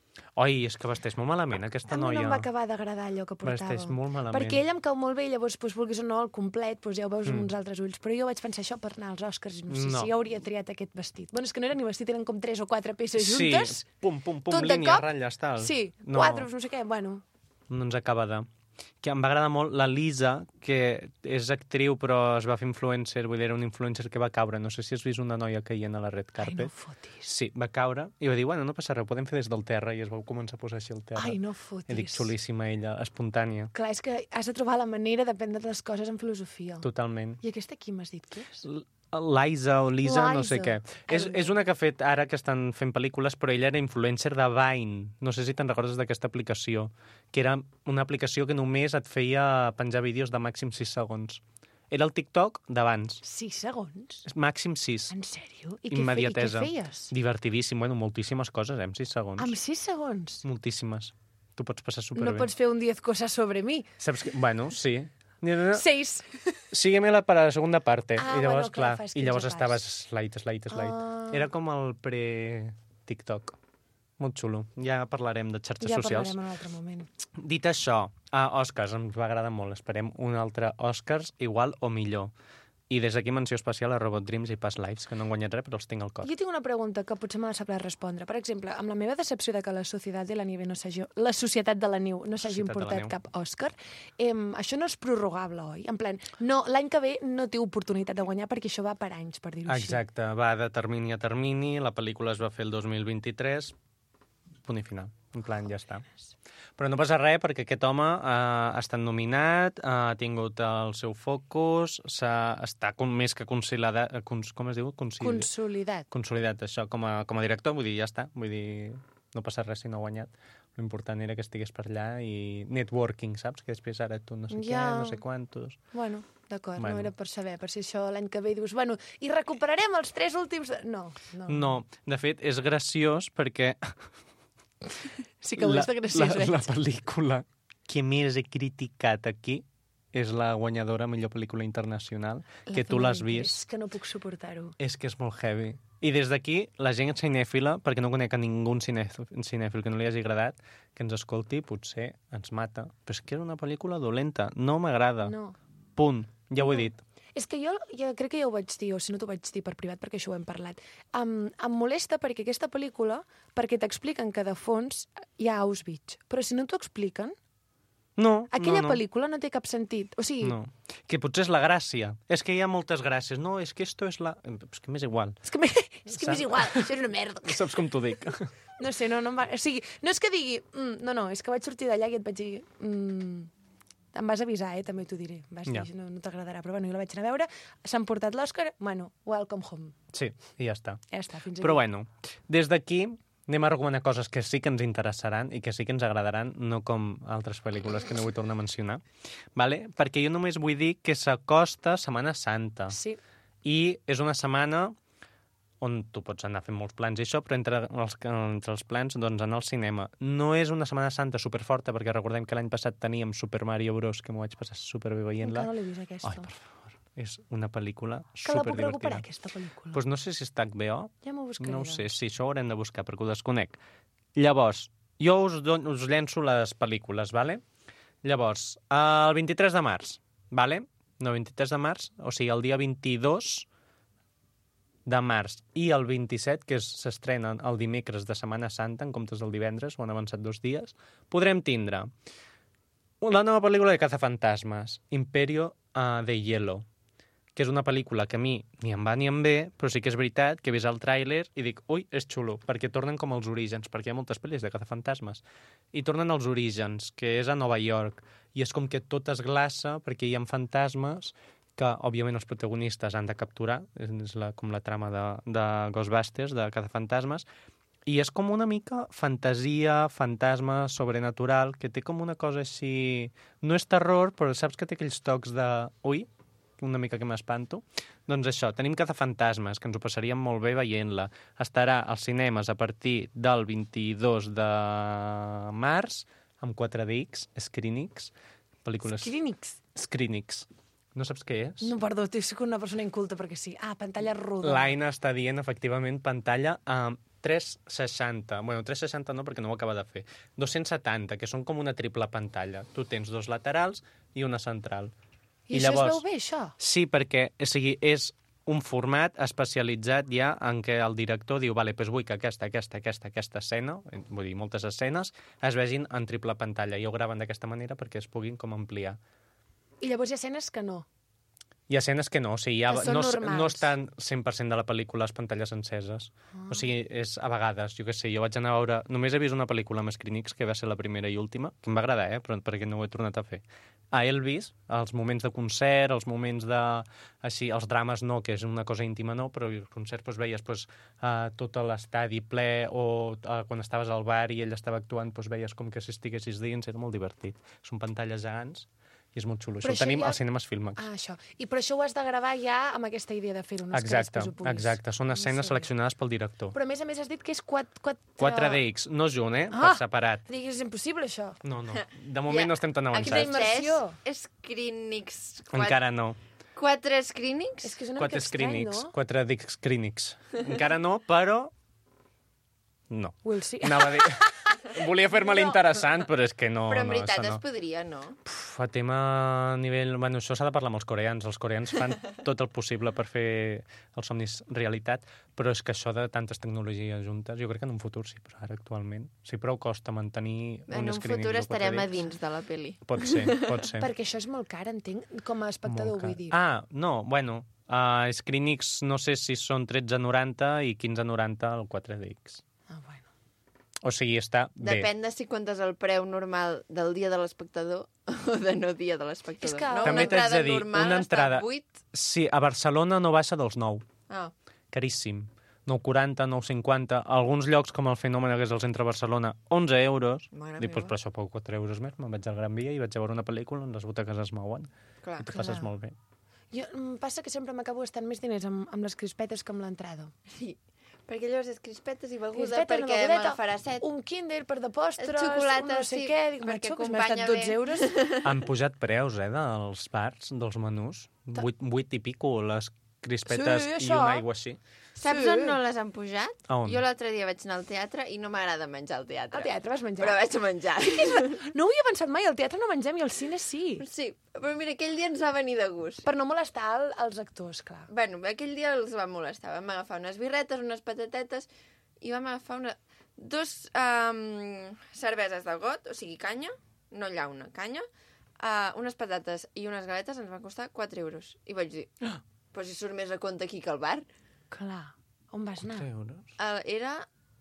Oi, és que vesteix molt malament, aquesta A mi noia. no em va acabar d'agradar allò que portava. Vesteix molt malament. Perquè ella em cau molt bé i llavors, vulguis o no, el complet, ja ho veus amb uns altres ulls. Però jo vaig pensar això per anar als Oscars i no sé No. si hauria triat aquest vestit. Bueno, és que no era ni vestit, eren com 3 o 4 peces Sí, juntes. pum, tot de línia, cop. ratlles, tal. Sí, No. 4, no sé què, bueno. No ens acaba de... Que em va agradar molt la Lisa, que és actriu però es va fer influencer, vull dir, era un influencer que va caure. No sé si has vist una noia caient a la red Ai, carpet. no fotis. Sí, va caure i va dir, bueno, no passa res, ho podem fer des del terra, i es va començar a posar així al terra. Ai, no I fotis. dic, xulíssima ella, espontània, Clar, és que has de trobar la manera de prendre les coses en filosofia. totalment. I aquesta qui m'has dit que és? Liza o Lisa, no sé Liza. què. És una que ha fet ara que estan fent pel·lícules, però ella era influencer de Vine. No sé si te'n recordes d'aquesta aplicació, que era una aplicació que només et feia penjar vídeos de màxim 6 segons. Era el TikTok d'abans. 6 segons? Màxim 6. En sèrio? I Immediatesa. Què feies? Divertidíssim. Bueno, moltíssimes coses, en 6 segons. Amb 6 segons? Moltíssimes. Tu pots passar superbé. No pots fer un 10 cosas sobre mi. Saps que... Bueno, sí. 6. Sígueme-la para la segunda parte. Ah, I llavors, bueno, clar, clar, fas i llavors 15 estaves pas. slide. Ah. Era com el pre-TikTok. Molt xulo. Ja parlarem de xarxes Ja socials. parlarem en un altre moment. Dit això, Oscars, ens va agradar molt. Esperem un altre Oscars igual o millor. I des d'aquí menció especial a Robot Dreams i Past Lives, que no han guanyat res, però els tinc al cor. Jo tinc una pregunta que potser me la sabràs respondre. Per exemple, amb la meva decepció de que la Societat de la Nieve no s'hagi... La Societat de la Niu no s'hagi Societat de la importat Neu. cap Òscar, això no és prorrogable, oi? En plan, no, l'any que ve no té oportunitat de guanyar perquè això va per anys, per dir-ho així. Exacte, va de termini a termini, la pel·lícula es va fer el 2023, punt i final. En plan, ja està. Però no passa res perquè aquest home ha estat nominat, ha tingut el seu focus, està més que consolidat, com es diu? Consolidat. Consolidat, això, com a director, vull dir, ja està. Vull dir, no passa res si no ha guanyat. L'important era que estigués per allà i networking, saps? Que després ara tu no sé què, no sé quantos... Bueno, d'acord, Bueno. no era per saber, per si això l'any que ve dius, bueno, i recuperarem els 3 últims... No. No, de fet, és graciós perquè... Sí que ho és de graciós, la pel·lícula que més he criticat aquí és la guanyadora a millor pel·lícula internacional, que tu l'has vist. És que no puc suportar-ho. És que és molt heavy. I des d'aquí, la gent cinèfila, perquè no conec a ningú cinèfil que no li hagi agradat, que ens escolti, potser ens mata. Però és que era una pel·lícula dolenta. No m'agrada. No. Punt. Ja ho he dit. És que jo crec que ja ho vaig dir, o si no t'ho vaig dir per privat, perquè això ho hem parlat. Em molesta perquè aquesta pel·lícula, perquè t'expliquen que de fons hi ha Auschwitz, però si no t'ho expliquen, No, aquella no. pel·lícula no té cap sentit. O sigui, No. Que potser és la gràcia. És que hi ha moltes gràcies. No, és que esto és la... És que m'és igual. és que m'és igual, això és una merda. Saps com t'ho dic? No sé, no em va... O sigui, no és que digui... no, és que vaig sortir d'allà i et vaig dir... em vas avisar, també t'ho diré. Vas dir, Ja. no t'agradarà. Però bueno, jo la vaig anar a veure, s'han portat l'Òscar, bueno, welcome home. Sí, i ja està. Ja està, fins aquí. Però bueno, des d'aquí anem a recomanar coses que sí que ens interessaran i que sí que ens agradaran, no com altres pel·lícules que no vull tornar a mencionar, vale? Perquè jo només vull dir que s'acosta Setmana Santa. Sí. I és una setmana on tu pots anar fent molts plans i això, però entre els plans, doncs, anar al cinema. No és una Setmana Santa superforta, perquè recordem que l'any passat teníem Super Mario Bros, que m'ho vaig passar superbé veient-la. Encara no l'he vist, aquesta. Ai, per favor. És una pel·lícula Que la puc superdivertida. recuperar, aquesta pel·lícula? Pues no sé si està a HBO, Ja m'ho buscaré. no ho sé, sí, això ho haurem de buscar perquè ho desconec. Llavors, jo us llenço les pel·lícules, vale? Llavors, el 23 de març, vale? No, 23 de març, o sigui, el dia 22 de març i el 27, que s'estrenen el dimecres de Setmana Santa, en comptes del divendres, ho han avançat 2 dies, podrem tindre la nova pel·lícula de Cazafantasmes, Imperio de Hielo, que és una pel·lícula que a mi ni em va ni em ve, però sí que és veritat que he vist el tràiler i dic, ui, és xulo, perquè tornen com als orígens, perquè hi ha moltes pel·lis de cazafantasmes, i tornen als orígens, que és a Nova York, i és com que tot es glaça perquè hi ha fantasmes que, òbviament, els protagonistes han de capturar, és com la trama de Ghostbusters, de cazafantasmes, i és com una mica fantasia, fantasma, sobrenatural, que té com una cosa així... No és terror, però saps que té aquells tocs de... Ui, una mica que m'espanto. Doncs això, tenim Cazafantasmes, que ens ho passaríem molt bé veient-la. Estarà als cinemes a partir del 22 de març, amb 4DX, Screenix, pel·lícules... Screenix. No saps què és? No, perdó, soc una persona inculta perquè sí. Ah, pantalla rodona. L'Aina està dient, efectivament, pantalla a 360. Bueno, 360 no, perquè no ho acaba de fer. 270, que són com una triple pantalla. Tu tens 2 laterals i una central. I llavors, això es veu bé, això? Sí, perquè és un format especialitzat ja en què el director diu, vale, doncs vull que aquesta escena, vull dir, moltes escenes, es vegin en triple pantalla i ho graven d'aquesta manera perquè es puguin com ampliar. I llavors hi ha escenes que no? Hi ha escenes que no, o sigui, no estan 100% de la pel·lícula les pantalles enceses. O sigui, és a vegades, jo què sé, jo vaig anar a veure... Només he vist una pel·lícula amb Screenix, que va ser la primera i última, que em va agradar, però perquè no ho he tornat a fer. A Elvis, els moments de concert, els moments de... Així, els drames no, que és una cosa íntima no, però els concerts doncs, veies tot l'estadi ple o quan estaves al bar i ell estava actuant, doncs, veies com que si estiguessis dins, era molt divertit. Són pantalles gegants i és molt xulo. Això ho tenim als cinemes Filmax. Ah, això. I per això ho has de gravar ja amb aquesta idea de fer-ho, no és que després ho puguis. Exacte. Són escenes seleccionades pel director. Però a més has dit que és 4DX, no junt, per separat. Digues, és impossible, això. No. De moment no estem tan avançats. Quina immersió. Screenix. Encara no. 4 Screenix? És que és una mica estrany, no? 4DX Screenix. Encara no, però... No. We'll see. Anava a dir... Volia fer-me l'interessant, però és que no... Però en veritat es podria, no? A tema a nivell... Bueno, això s'ha de parlar amb els coreans. Els coreans fan tot el possible per fer els somnis realitat, però és que això de tantes tecnologies juntes, jo crec que en un futur sí, però ara actualment sí, prou costa mantenir un screening. En un futur estarem a dins de la pel·li. Pot ser. Perquè això és molt car, entenc, com a espectador, vull dir. Ah, no, bueno, Screenix no sé si són 13,90 i 15,90 al 4DX. Ah, bueno. O sigui, està bé. Depèn de si comptes el preu normal del dia de l'espectador o de no dia de l'espectador. És que... No? També Una entrada dir, normal una entrada... està a 8. Sí, a Barcelona no baixa dels 9. Ah. Caríssim. 9,40, 9,50. Alguns llocs, com el Fenomen, que és el centre de Barcelona, 11 euros. Dic, doncs per això pago 4 euros més. Me'n vaig al Gran Via i vaig a veure una pel·lícula on les butaques es mouen. Clar, i t'ho passes molt bé. Em passa que sempre m'acabo gastant més diners amb les crispetes que amb l'entrada. Sí. Perquè llavors és crispetes i beguda, perquè m'agafarà 7. Un Kinder per de postres, xocolata, no sé què. Dic, perquè m'ha estat 12 euros. Han pujat preus, dels bars, dels menús. 8 i pico, les crispetes i una aigua així. Saps on no les han pujat? On? Jo l'altre dia vaig anar al teatre i no m'agrada menjar al teatre. Al teatre vas menjar? Però vaig menjar. No ho havia pensat mai, al teatre no mengem i al cine sí. Sí, però mira, aquell dia ens va venir de gust. Per no molestar els actors, clar. Bueno, aquell dia els va molestar. Vam agafar unes birretes, unes patatetes i vam agafar dos cerveses de got, o sigui, canya, no llauna, canya, unes patates i unes galetes ens van costar 4 euros. I vaig dir, però si surt més a compte aquí que al bar. Clar. On vas anar? 4 euros? Era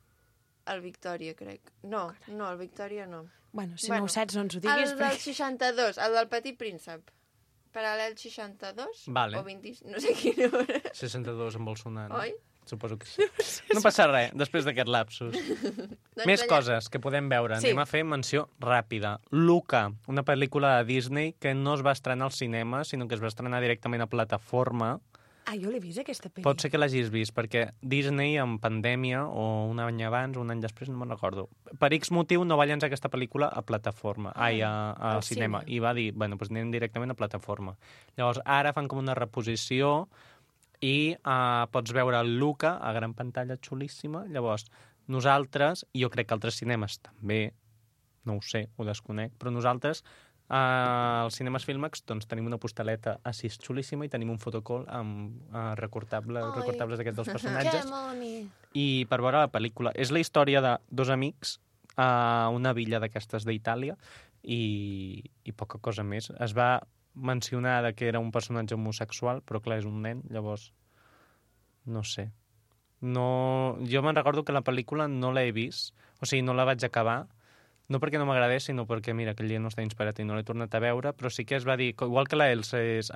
el Victòria, crec. No, el Victòria no. Bueno, si no ho saps, no ens ho diguis. El del 62, el del Petit Príncep. Paral·lel 62 vale. O 20, no sé quina hora. 62 amb el sonar. Oi? Suposo que sí. No passa res, després d'aquest lapsus. Més coses que podem veure. Sí. Anem a fer menció ràpida. Luca, una pel·lícula de Disney que no es va estrenar al cinema, sinó que es va estrenar directament a plataforma. Ah, jo l'he vist, aquesta pel·li. Pot ser que l'hagis vist, perquè Disney, en pandèmia, o un any abans, un any després, no me'n recordo, per X motiu no va llançar aquesta pel·lícula a plataforma, al cinema. I va dir, bueno, doncs anem directament a plataforma. Llavors, ara fan com una reposició i pots veure el Luca a gran pantalla xulíssima. Llavors, nosaltres, i jo crec que altres cinemes també, no ho sé, ho desconec, però nosaltres als cinemes Filmax doncs, tenim una postaleta així xulíssima i tenim un fotocall amb recortables d'aquests dels personatges. Que moni! I per veure la pel·lícula. És la història de dos amics a una villa d'aquestes d'Itàlia i poca cosa més. Es va mencionar que era un personatge homosexual, però clar, és un nen, llavors no sé. No... Jo me'n recordo que la pel·lícula no l'he vist, o sigui, no la vaig acabar, no perquè no m'agradés, sinó perquè, mira, aquell dia no està inspirat i no l'he tornat a veure, però sí que es va dir, igual que la Elsa és...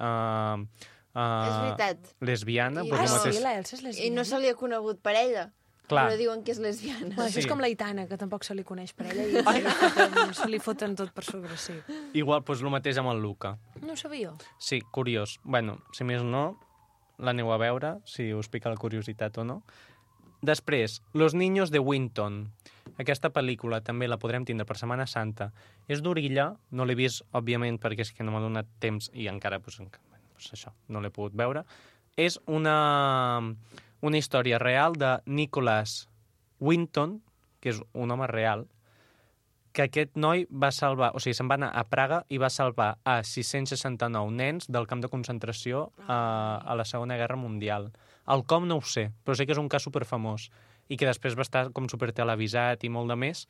És veritat. Lesbiana. Sí, la Elsa és lesbiana. I no se li ha conegut per ella. Clar. Però diuen que és lesbiana. Bueno, això és com la Aitana, que tampoc se li coneix per ella i se li foten tot per sobre, sí. Igual, doncs el mateix amb el Luca. No ho sabia. Sí, curiós. Bueno, si més no, l'aneu a veure, si us pica la curiositat o no. Després, Los niños de Winton. Aquesta pel·lícula també la podrem tindre per Setmana Santa. És d'Orilla, no l'he vist, òbviament, perquè és que no m'ha donat temps i encara, doncs això, no l'he pogut veure. És una història real de Nicholas Winton, que és un home real, que aquest noi va salvar, o sigui, se'n va anar a Praga i va salvar a 669 nens del camp de concentració a la Segona Guerra Mundial. El com no ho sé, però sé que és un cas superfamós i que després va estar com supertelevisat i molt de més.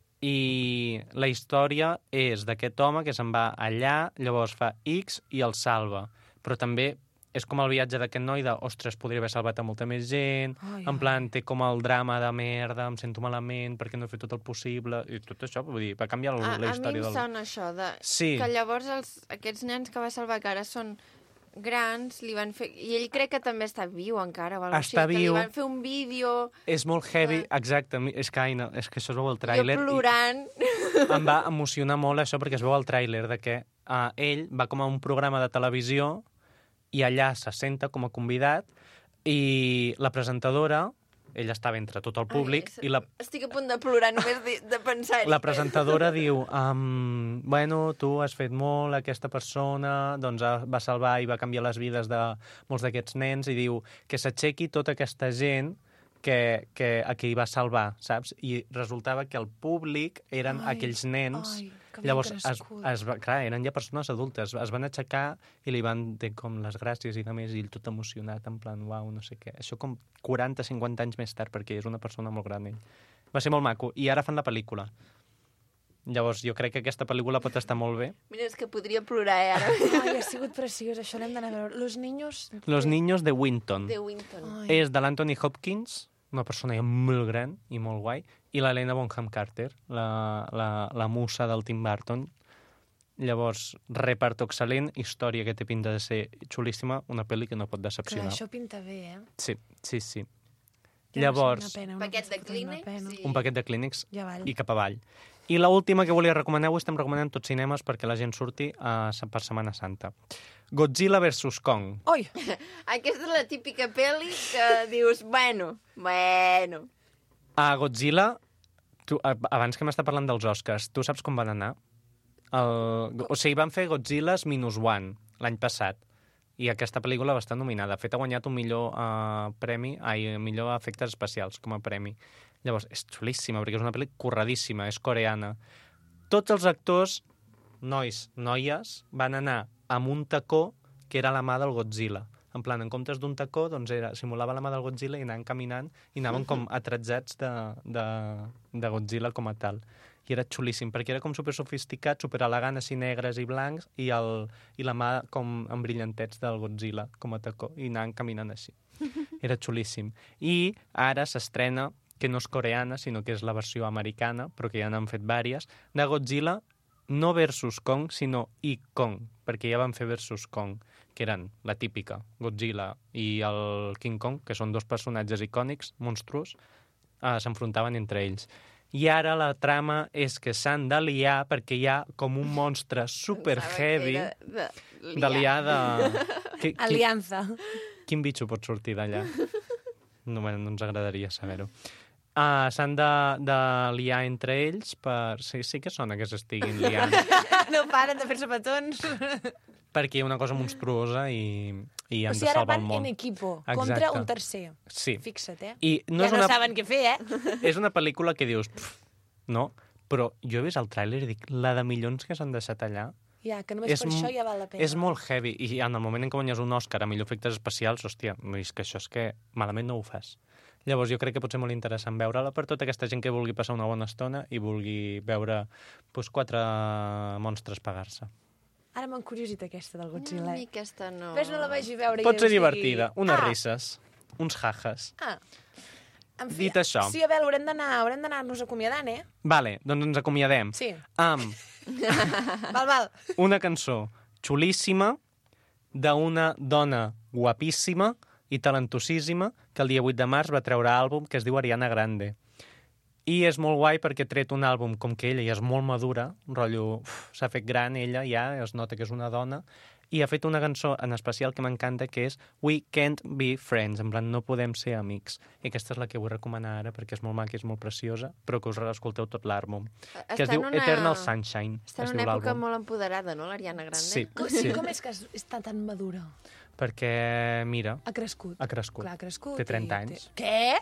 I la història és d'aquest home que se'n va allà, llavors fa X i el salva. Però també és com el viatge d'aquest noi de, ostres, podria haver salvat a molta més gent, en plan, té com el drama de merda, em sento malament perquè no he fet tot el possible, i tot això, vull dir, va canviar la història A mi em sona això, que llavors aquests nens que va salvar, que ara són grans, li van fer... I ell crec que també està viu encara, o està viu. Que li van fer un vídeo... És molt heavy, exacte. És que, Aina, és que això es veu al tràiler. Jo plorant. Em va emocionar molt això perquè es veu al tràiler de que ell va com a un programa de televisió i allà se senta com a convidat i la presentadora... Ell estava entre tot el públic. Estic a punt de plorar només de pensar-hi. La presentadora diu, bueno, tu has fet molt, aquesta persona doncs va salvar i va canviar les vides de molts d'aquests nens, i diu que s'aixequi tota aquesta gent que a qui va salvar, saps? I resultava que el públic eren aquells nens. Llavors, clar, eren ja persones adultes. Es van aixecar i li van dir com les gràcies i de més, i ell tot emocionat, en plan, uau, no sé què. Això com 40-50 anys més tard, perquè és una persona molt gran, ell. Va ser molt maco. I ara fan la pel·lícula. Llavors, jo crec que aquesta pel·lícula pot estar molt bé. Mira, és que podria plorar, ara. Ai, ha sigut preciós, això l'hem d'anar a veure. Los niños de Winton. De Winton. És de l'Anthony Hopkins, una persona ja molt gran i molt guai, i l'Helena Bonham Carter, la musa del Tim Burton. Llavors, reparto excel·lent, història que té pinta de ser xulíssima, una pel·li que no pot decepcionar. Clar, això pinta bé, eh? Sí. Llavors, un paquet de Kleenex. Un paquet de Kleenex i cap avall. I l'última que volia recomanar, avui estem recomanant tots cinemes perquè la gent surti per Setmana Santa. Godzilla vs. Kong. Oi! Aquesta és la típica pel·li que dius, bueno. A Godzilla, abans que m'està parlant dels Oscars, tu saps com van anar? O sigui, van fer Godzilla's -1 l'any passat, i aquesta pel·lícula va estar nominada. De fet, ha guanyat un millor millor efectes especials com a premi. Llavors, és xulíssima, perquè és una pel·li curradíssima, és coreana. Tots els actors, noies, van anar amb un tacó que era la mà del Godzilla. En plan, en comptes d'un tacó, doncs simulava la mà del Godzilla i anaven caminant i anaven com atratzats de Godzilla com a tal. I era xulíssim, perquè era com super sofisticat, super elegant, així negres i blancs, i la mà com amb brillantets del Godzilla com a tacó, i anaven caminant així. Era xulíssim. I ara s'estrena, que no és coreana, sinó que és la versió americana, però que ja n'han fet vàries, de Godzilla, no versus Kong, sinó i Kong, perquè ja van fer versus Kong, que eren la típica Godzilla i el King Kong, que són dos personatges icònics, monstruos, s'enfrontaven entre ells. I ara la trama és que s'han de liar perquè hi ha com un monstre super heavy de liar de... Alianza. Quin bitxo pot sortir d'allà? No, bueno, no ens agradaria saber-ho. S'han de liar entre ells per... Sí que sona que s'estiguin liant. No paren de fer-se petons. Perquè hi ha una cosa monstruosa i han O sigui, de ara salvar el van món. en equipo Exacte. contra un tercer. Sí. Fixa't, I no ja és no una... saben què fer, És una pel·lícula que dius... No, però jo he vist el tràiler i dic, la de milions que s'han deixat allà... Ja, que només per això ja val la pena. És molt heavy. I en el moment en què guanyes un Òscar a millor efectes especials, hòstia, és que això és que malament no ho fas. Llavors jo crec que pot ser molt interessant veure-la per tota aquesta gent que vulgui passar una bona estona i vulgui veure 4 monstres pagar-se. Ara m'ha encuriosit aquesta del A Godzilla. mi aquesta no... Ves, no la vagi a veure. Pot i ser us digui- divertida. Unes risses, uns jajas. En fi, Dit això. Sí, a veure, haurem d'anar-nos acomiadant, Vale, doncs ens acomiadem. Sí. Amb Val. una cançó xulíssima d'una dona guapíssima i talentosíssima que el dia 8 de març va treure àlbum que es diu Ariana Grande. I és molt guai perquè ha tret un àlbum com que ella ja és molt madura, un rotllo, s'ha fet gran ella, ja es nota que és una dona, i ha fet una cançó en especial que m'encanta, que és We Can't Be Friends, en plan, no podem ser amics. I aquesta és la que vull recomanar ara, perquè és molt maca, és molt preciosa, però que us escolteu tot l'àlbum. Que es diu Eternal Sunshine. Està en una època molt empoderada, no, l'Ariana Grande? Sí. Com és que està tan madura? Perquè, mira... Ha crescut. Clar, ha crescut. Té 30 anys. Què?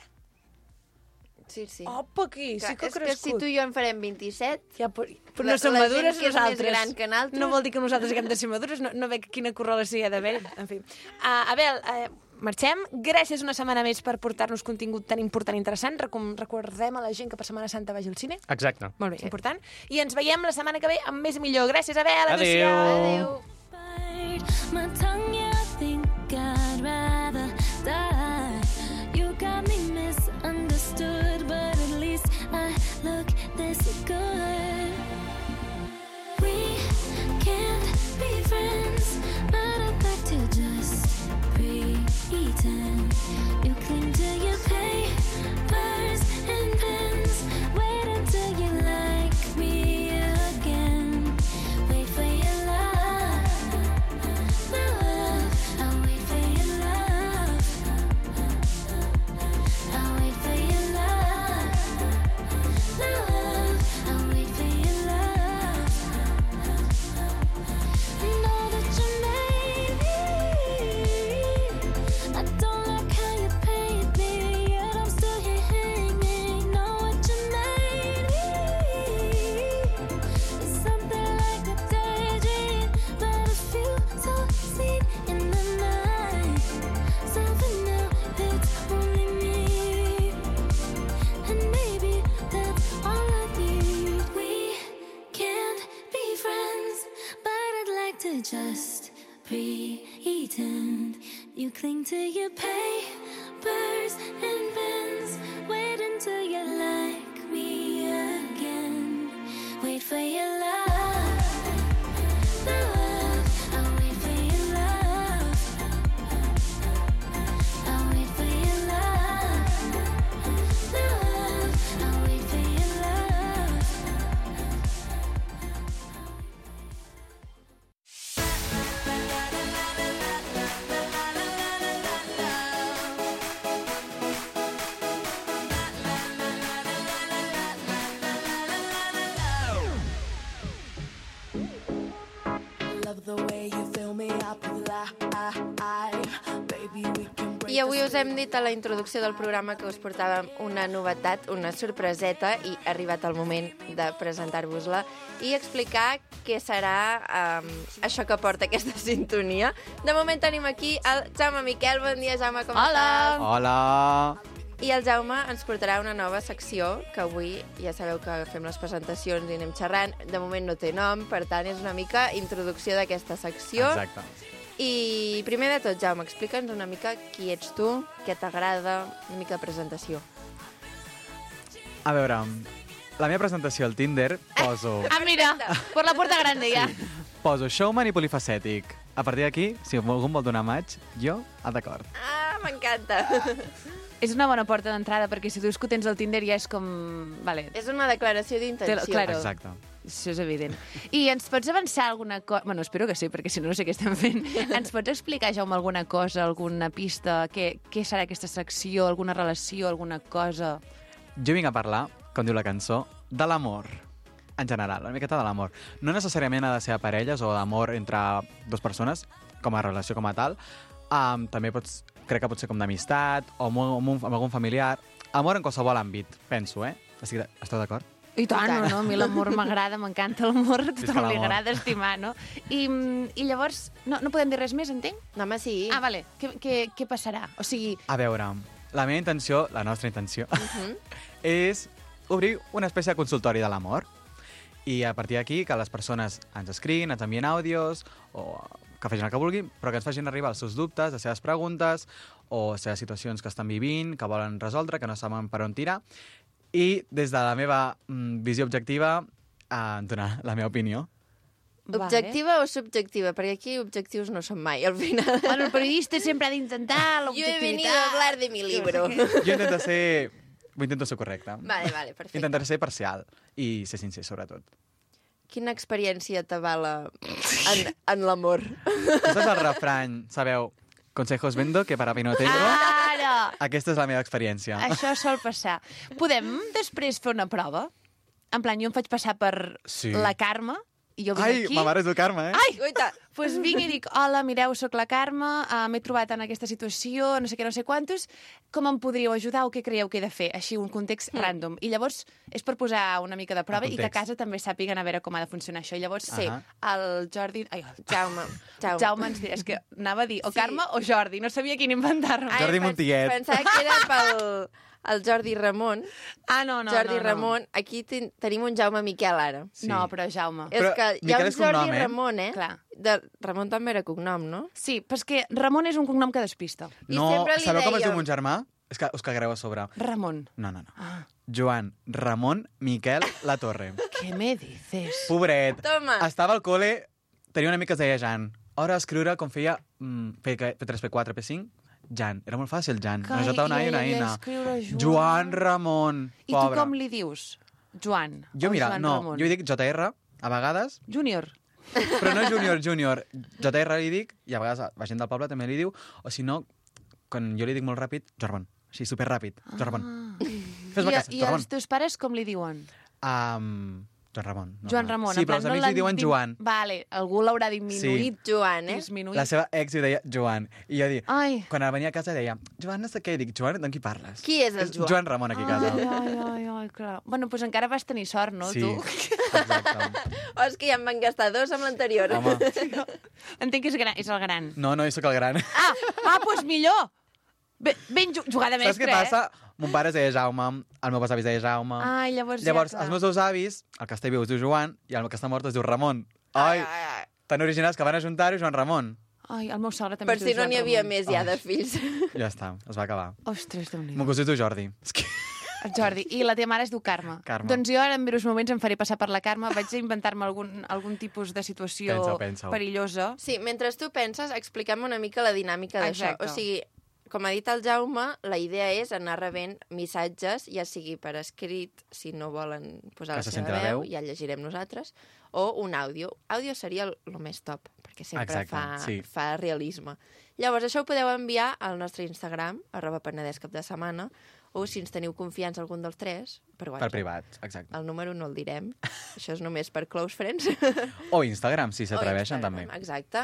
Sí. Opa, aquí, sí que ha crescut. És que si tu i jo en farem 27... Ja, però no som madures que és nosaltres. més gran que nosaltres... No vol dir que nosaltres haguem de ser madures, no veig quina correlació hi ha d'haver. En fi. Abel, marxem. Gràcies una setmana més per portar-nos contingut tan important i interessant. Recordem a la gent que per Setmana Santa vagi al cine. Exacte. Molt bé, important. I ens veiem la setmana que ve amb més i millor. Gràcies, Abel. Adéu. My tongue, yeah, I think I'd rather die. You got me misunderstood, but at least I look this good. We can't be friends, but I'd like to just pretend. You cling to your papers and pens. Wait until you like me again. Wait for your love. I'll wait for your love. I'll wait for your love. I'll wait for your love. Know that you made me. I don't like how you paid me, yet I'm still here hanging. Know what you made me. It's something like a daydream, but a few so seen in the night. So for now, it's only me, and maybe that's all I need. We can't be friends, but I'd like to just pretend. You cling to your papers and pens. Wait until you like me again. Wait for your love. I'll wait for your love. I'll wait for your love. I'll wait for your love. Love the way you fill me up with life. Baby, we can break I avui us hem dit a la introducció del programa que us portàvem una novetat, una sorpreseta, i ha arribat el moment de presentar-vos-la i explicar què serà això que porta aquesta sintonia. De moment tenim aquí el Jaume Miquel. Bon dia, Jaume, com estàs? Hola! I el Jaume ens portarà una nova secció, que avui ja sabeu que fem les presentacions i anem xerrant. De moment no té nom, per tant és una mica introducció d'aquesta secció. Exacte. I primer de tot, Jaume, explica'ns una mica qui ets tu, què t'agrada, una mica de presentació. A veure, la meva presentació al Tinder poso... Mira, per la puerta grande, ja. Poso showman i polifacètic. A partir d'aquí, si algú em vol donar maig, jo, d'acord. M'encanta. És una bona porta d'entrada, perquè si dius que ho tens al Tinder ja és com... Vale. És una declaració d'intenció. Claro. Exacte. Això és evident. I ens pots avançar alguna cosa? Bueno, espero que sí, perquè si no, no sé què estem fent. Ens pots explicar, Jaume, alguna cosa, alguna pista? Què serà aquesta secció? Alguna relació, alguna cosa? Jo vinc a parlar, com diu la cançó, de l'amor. En general, una miqueta de l'amor. No necessàriament ha de ser a parelles o d'amor entre dues persones, com a relació com a tal. També crec que pot ser com d'amistat o amb algun familiar. Amor en qualsevol àmbit, penso, Esteu d'acord? I tant, no? A mi l'amor m'agrada, m'encanta l'amor, a Visca tothom li l'amor. agrada estimar, no? I llavors, no podem dir res més, entenc? No, home, sí. Ah, vale. Què passarà? O sigui, A veure, la meva intenció, la nostra intenció, és obrir una espècie de consultori de l'amor. I a partir d'aquí, que les persones ens escriguin, ens envien àudios, o que facin el que vulguin, però que ens facin arribar els seus dubtes, les seves preguntes, o les seves situacions que estan vivint, que volen resoldre, que no saben per on tirar. I des de la meva visió objectiva, donar la meva opinió. Objectiva o subjectiva? Perquè aquí objectius no són mai, al final. Bueno, el periodista sempre ha d'intentar Yo he l'objectivitat. venido a hablar de mi libro. Jo intento ser correcte. Vale, perfecte. Intentaré ser parcial i ser sincer, sobretot. Quina experiència t'avala en l'amor? Aquest és el refrany, sabeu? Consejos vendo, que para mí no tengo. Ara! Aquesta és la meva experiència. Això sol passar. Podem després fer una prova? En plan, jo em faig passar per Sí. la Carme, i jo vinc Ai, aquí... ma mare és el Carme, Ai! Guaita! Doncs vinc i dic, hola, mireu, sóc la Carme, m'he trobat en aquesta situació, no sé què, no sé quantos, com em podríeu ajudar o què creieu que he de fer? Així, un context random. I llavors és per posar una mica de prova El i que a context. casa també sàpiguen a veure com ha de funcionar això. I llavors, sí, Ahà. el Jordi... Ai, Jaume ens dirà, és que anava a dir o Sí. Carme o Jordi, no sabia quin inventar-me. Jordi Montiguet. Pensava que era pel el Jordi Ramon. Ah, no. Jordi Ramon. Aquí tenim un Jaume Miquel, ara. Sí. No, però Jaume. És Però que hi ha Miquel un és cognom, Jordi Ramon, Clar. De Ramon també era cognom, no? Sí, però és que Ramon és un cognom que despista. I No, sempre li sabeu com es diu dèiem- mon germà? És que us cagareu a sobre. Ramon. No. Ah, Joan Ramon Miquel Latorre. què me dices? Pobret. Toma. Estava al col·le, tenia una mica que es deia Jan. Hora d'escriure com feia P3, P4, P5. Jan. Era molt fàcil, Jan. Que No jota una i una ell eina. escriure Joan Ramon. I tu Pobre. com li dius? Joan. Jo, o mira, Joan no, Ramon? jo hi dic JR, a vegades, Júnior. però no júnior. JR li dic, i a vegades la gent del poble també li diu, o si no, quan jo li dic molt ràpid, Jorbon. Així, superràpid. Jorbon. Fes-me cas, I Jorbon. els teus pares com li diuen? Joan Ramon. No, Joan Ramon. Sí, en però plan, els no amics l'han li diuen Joan. Vale, algú l'haurà disminuït. Joan, Disminuït. La seva ex li deia Joan. I jo dic, Ai. quan venia a casa deia, Joan, no sé què, i dic, Joan, d'on qui parles? Qui és el Joan? Joan Ramon, aquí a casa. Ai, clar. Bueno, doncs encara vas tenir sort, no, Sí, tu? exacte. O és que ja em van gastar 2 amb l'anterior. Home, Entenc que és el gran. no, jo sóc el gran. Doncs millor! Ben jugada Saps mestre, què passa? Mon pare es deia Jaume, el meu besavi es deia Jaume. Ai, llavors Llavors, ja, els meus dos avis, el que està viu es diu Joan i el que està mort es diu Ramon. Ai, tan originals que van ajuntar-ho Joan Ramon. Ai, el meu sogre també Per es si diu no Joan n'hi havia Ramon. més ja de fills. Ja està, es va acabar. Ostres, Mon Déu-n'hi-do. cosí es diu Jordi. És que... Jordi, i la teva mare es diu Carme. Carme. Doncs jo ara en breus moments em faré passar per la Carme, vaig a inventar-me algun tipus de situació Pensa-ho. perillosa. Sí, mentre tu penses, explica'm una mica la dinàmica d'això. Exacte. O sigui, com ha dit el Jaume, la idea és anar rebent missatges, ja sigui per escrit, si no volen posar Que la se seva senti la veu, veu. ja el llegirem nosaltres, o un àudio. Àudio seria el més top, perquè sempre Exacte, sí. fa realisme. Llavors, això ho podeu enviar al nostre Instagram, @penedès_cap_de_setmana, o si ens teniu confiança algun dels tres, per Per WhatsApp. privat, exacte. El número no el direm, això és només per close friends. O Instagram, si O s'atreveixen Instagram, també. Exacte.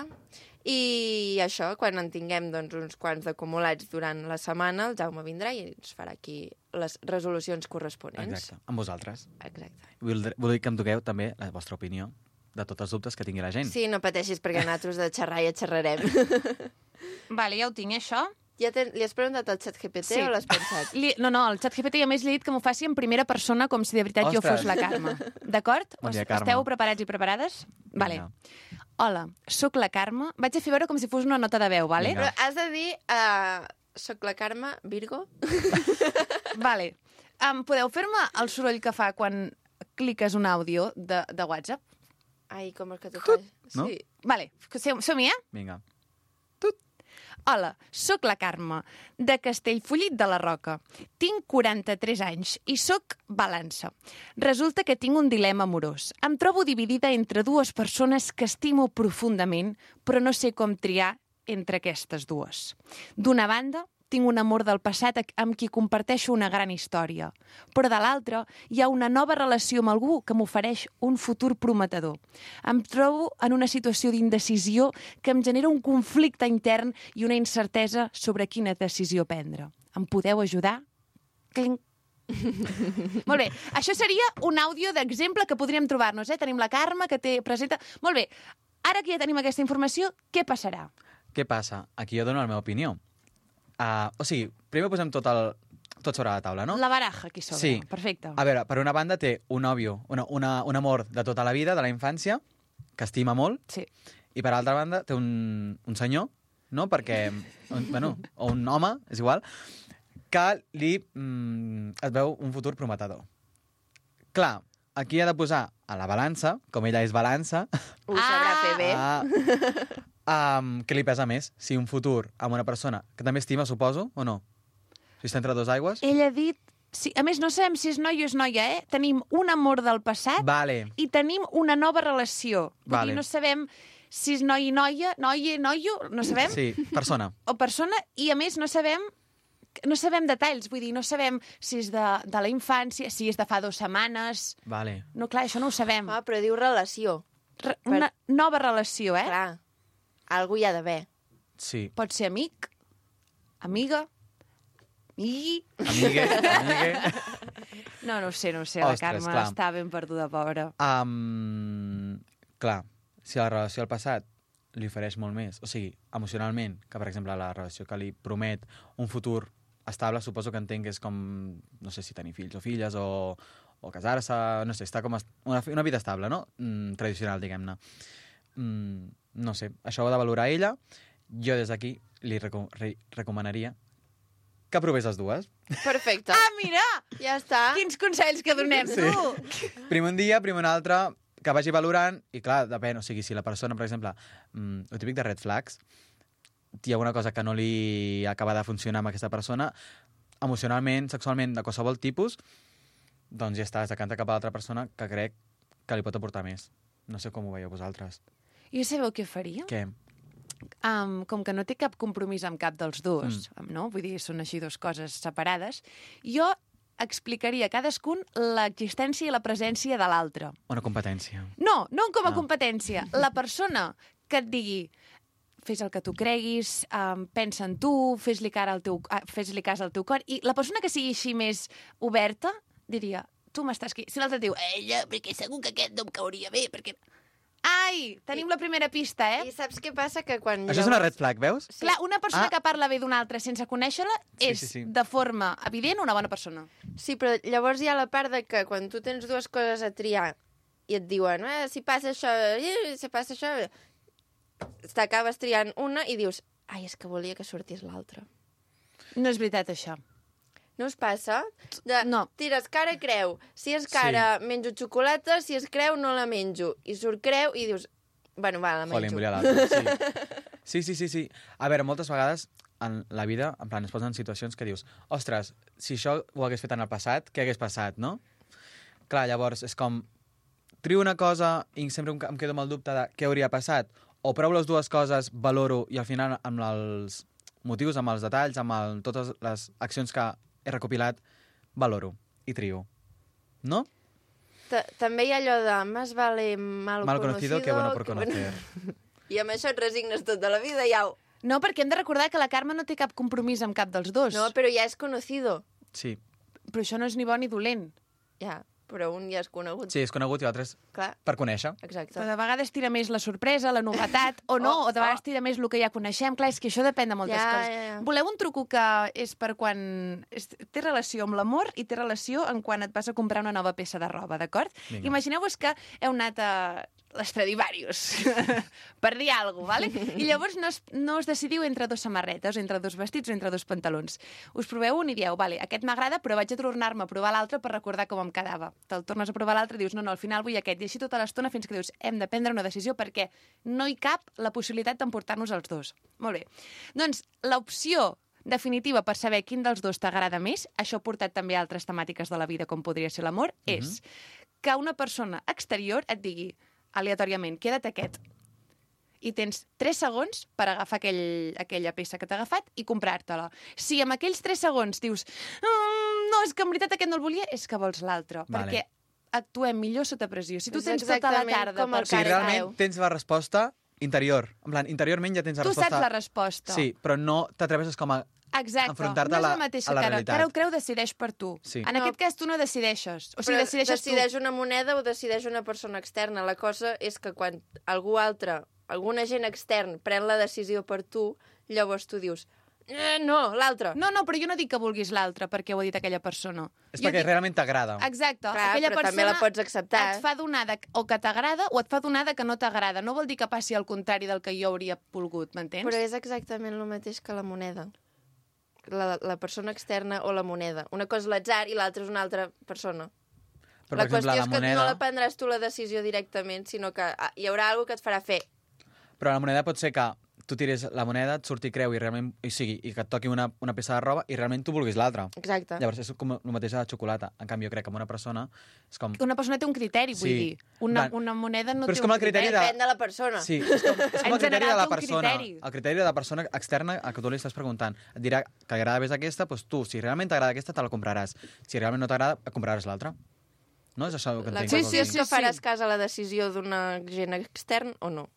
I això, quan en tinguem doncs, uns quants d'acumulats durant la setmana, el Jaume vindrà i ens farà aquí les resolucions corresponents. Exacte, amb vosaltres. Exacte. Vull que em toqueu també la vostra opinió de tots els dubtes que tingui la gent. Sí, no pateixis, perquè nosaltres de xerrar ja xerrarem. Vale, ja ho tinc, això. Ja li has preguntat al ChatGPT Sí. o l'has pensat? No, el ChatGPT a més li he dit que m'ho faci en primera persona com si de veritat jo Ostres. fos la Carme. D'acord? Bon dia, Carme. Esteu preparats i preparades? Vale. Vinga. Hola, sóc la Carme. Vaig a fer veure com si fos una nota de veu, vale? Vinga. Però has de dir, soc la Carme, Virgo? Vale. Podeu fer-me el soroll que fa quan cliques un àudio de WhatsApp? Ai, com és que tu fas? no? Sí. Vale, som-hi, eh? Vinga. Hola, sóc la Carme, de Castellfollit de la Roca. Tinc 43 anys i sóc balança. Resulta que tinc un dilema amorós. Em trobo dividida entre dues persones que estimo profundament, però no sé com triar entre aquestes dues. D'una banda, tinc un amor del passat amb qui comparteixo una gran història. Però de l'altra, hi ha una nova relació amb algú que m'ofereix un futur prometedor. Em trobo en una situació d'indecisió que em genera un conflicte intern i una incertesa sobre quina decisió prendre. Em podeu ajudar? Clinc. Molt bé, això seria un àudio d'exemple que podríem trobar-nos. Tenim la Carme, que presenta... Molt bé, ara que ja tenim aquesta informació, què passarà? Què passa? Aquí jo dono la meva opinió. O sigui, primer posem tot sobre la taula, no? La baraja aquí sobre, Sí. perfecte. A veure, per una banda té un nòvio, un amor de tota la vida, de la infància, que estima molt, Sí. i per altra banda té un senyor, no? Perquè, o un home, és igual, que et veu un futur prometedor. Clar, aquí ha de posar a la balança, com ella és balança, Ho sabrà fer bé. què li pesa més? Si un futur amb una persona que també estima, suposo, o no? Si està entre dos aigües? Ell ha dit... Sí, a més, no sabem si és noi o és noia, Tenim un amor del passat Vale. i tenim una nova relació. Vull Vale. dir, no sabem si és noi i noia, noio, no sabem, Sí, persona. o persona, i a més no sabem detalls, vull dir, no sabem si és de la infància, si és de fa 2 setmanes... Vale. No, clar, això no ho sabem. Però diu relació. Una nova relació, Clar, algú hi ha d'haver. Sí. Pot ser amic, amiga, amigui... Amigue. No ho sé, Ostres, la Carme clar. està ben perduda, pobra. Clar, si la relació al passat li ofereix molt més, o sigui, emocionalment, que per exemple la relació que li promet un futur estable, suposo que entenc que és com, no sé si tenir fills o filles o casar-se, no sé, està com una vida estable, no? Tradicional, diguem-ne. No sé, això ho ha de valorar ella. Jo des d'aquí li recomanaria que provés les dues. Perfecte. Ah, mira! Ja està. Quins consells que donem, Sí. tu! Primer un dia, primer un altre, que vagi valorant, i clar, depèn, o sigui, si la persona, per exemple, el típic de red flags, hi ha alguna cosa que no li acaba de funcionar amb aquesta persona, emocionalment, sexualment, de qualsevol tipus, doncs ja està, es decanta cap a l'altra persona que crec que li pot aportar més. No sé com ho veieu vosaltres. Jo sabeu què faria? Què? Com que no té cap compromís amb cap dels dos, no? Vull dir, són així 2 coses separades, jo explicaria a cadascun l'existència i la presència de l'altre. Una competència. No com a competència. La persona que et digui fes el que tu creguis, pensa en tu, fes-li cas al teu cor, i la persona que sigui així més oberta diria, tu m'estàs... Si l'altre et diu, perquè segur que aquest no em cauria bé, perquè... Ai, tenim la primera pista, I saps què passa? Que quan Això és una red flag, veus? Sí. Clar, una persona que parla bé d'una altra sense conèixer-la és, sí. de forma evident, una bona persona. Sí, però llavors hi ha la part de que quan tu tens 2 coses a triar i et diuen, si passa això, si passa això... T'acabes triant una i dius, ai, és que volia que sortís l'altra. No és veritat, això. No us passa? No. Tires cara, creu. Si és cara, menjo xocolata, si és creu, no la menjo. I surt creu i dius, bueno, va, la menjo. Jolín, volia l'altre. Sí. A veure, moltes vegades en la vida, en plan, es posen situacions que dius, ostres, si això ho hagués fet en el passat, què hagués passat, no? Clar, llavors, és com, trio una cosa i sempre em quedo amb el dubte de què hauria passat, o provo les 2 coses, valoro, i al final, amb els motius, amb els detalls, amb totes les accions que he recopilat, valoro i trio. No? També hi ha allò de más vale mal conocido que bueno por conocer. I amb això et resignes tota la vida, ja. No, perquè hem de recordar que la Carme no té cap compromís amb cap dels dos. No, però ja és conocido. Sí. Però això no és ni bo ni dolent. Ja, però un ja és conegut. Sí, és conegut i l'altre és Clar. per conèixer. Exacte. Però de vegades tira més la sorpresa, la novetat, o no, o de vegades tira més el que ja coneixem. Clar, és que això depèn de moltes coses. Ja. Voleu un truco que és per quan... Té relació amb l'amor i té relació en quan et vas a comprar una nova peça de roba, d'acord? Vinga. Imagineu-vos que heu anat a l'Stradivarius, per dir alguna cosa, vale? I llavors no us decidiu entre dos samarretes, o entre dos vestits, o entre dos pantalons. Us proveu un i dieu, vale, aquest m'agrada, però vaig a tornar-me a provar l'altre per recordar com em quedava. Te'l tornes a provar l'altre i dius, no, al final vull aquest. I així tota l'estona fins que dius, hem de prendre una decisió perquè no hi cap la possibilitat d'emportar-nos els dos. Molt bé. Doncs l'opció definitiva per saber quin dels dos t'agrada més, això ha portat també a altres temàtiques de la vida, com podria ser l'amor, és que una persona exterior et digui aleatòriament, queda't aquest. I tens 3 segons per agafar aquella peça que t'ha agafat i comprar-te-la. Si amb aquells 3 segons dius no, és que en veritat aquest no el volia, és que vols l'altre. Vale. Perquè actuem millor sota pressió. Si tu És tens tota la exactament tarda... com el O sigui, realment tens la resposta interior. En plan, interiorment ja tens la Tu resposta. saps la resposta. Sí, però no t'atreveixes com a Exacte. enfrontar-te no a és la- el mateix a la que ara. realitat. Cara ho creu decideix per tu. Sí. En No. aquest cas tu no decideixes. O sigui, Però decideixes decideix tu. una moneda o decideix una persona externa. La cosa és que quan algú altre, algun agent extern, pren la decisió per tu, llavors tu dius, no, l'altre. No, però jo no dic que vulguis l'altre perquè ho ha dit aquella persona. És Jo perquè dic- realment t'agrada. Exacte. Clar, aquella però també persona la pots acceptar. et fa donar o que t'agrada o et fa donar que no t'agrada. No vol dir que passi al contrari del que jo hauria volgut, m'entens? Però és exactament el mateix que la moneda. La persona externa o la moneda. Una cosa és l'atzar i l'altra és una altra persona. Però, La per exemple, qüestió la és que moneda... no la prendràs tu la decisió directament, sinó que hi haurà alguna que et farà fer. Però la moneda pot ser que tu tires la moneda, et surti creu i realment i que et toqui una peça de roba i realment tu vulguis l'altra. Exacte. Llavors és com el mateix de la xocolata. En canvi, jo crec que amb una persona és com... Una persona té un criteri, vull Sí. dir. Una moneda no Però és té com un el criteri de... Depèn de la persona. Sí, és com el En criteri de general la té un persona. criteri. El criteri de la persona externa a que tu li estàs preguntant. Et dirà que agrada més aquesta, doncs tu, si realment t'agrada aquesta, te la compraràs. Si realment no t'agrada, compraràs l'altra. No és això que La entenc? qüestió és sí, que sí. faràs cas a la decisió d'un agent extern o no.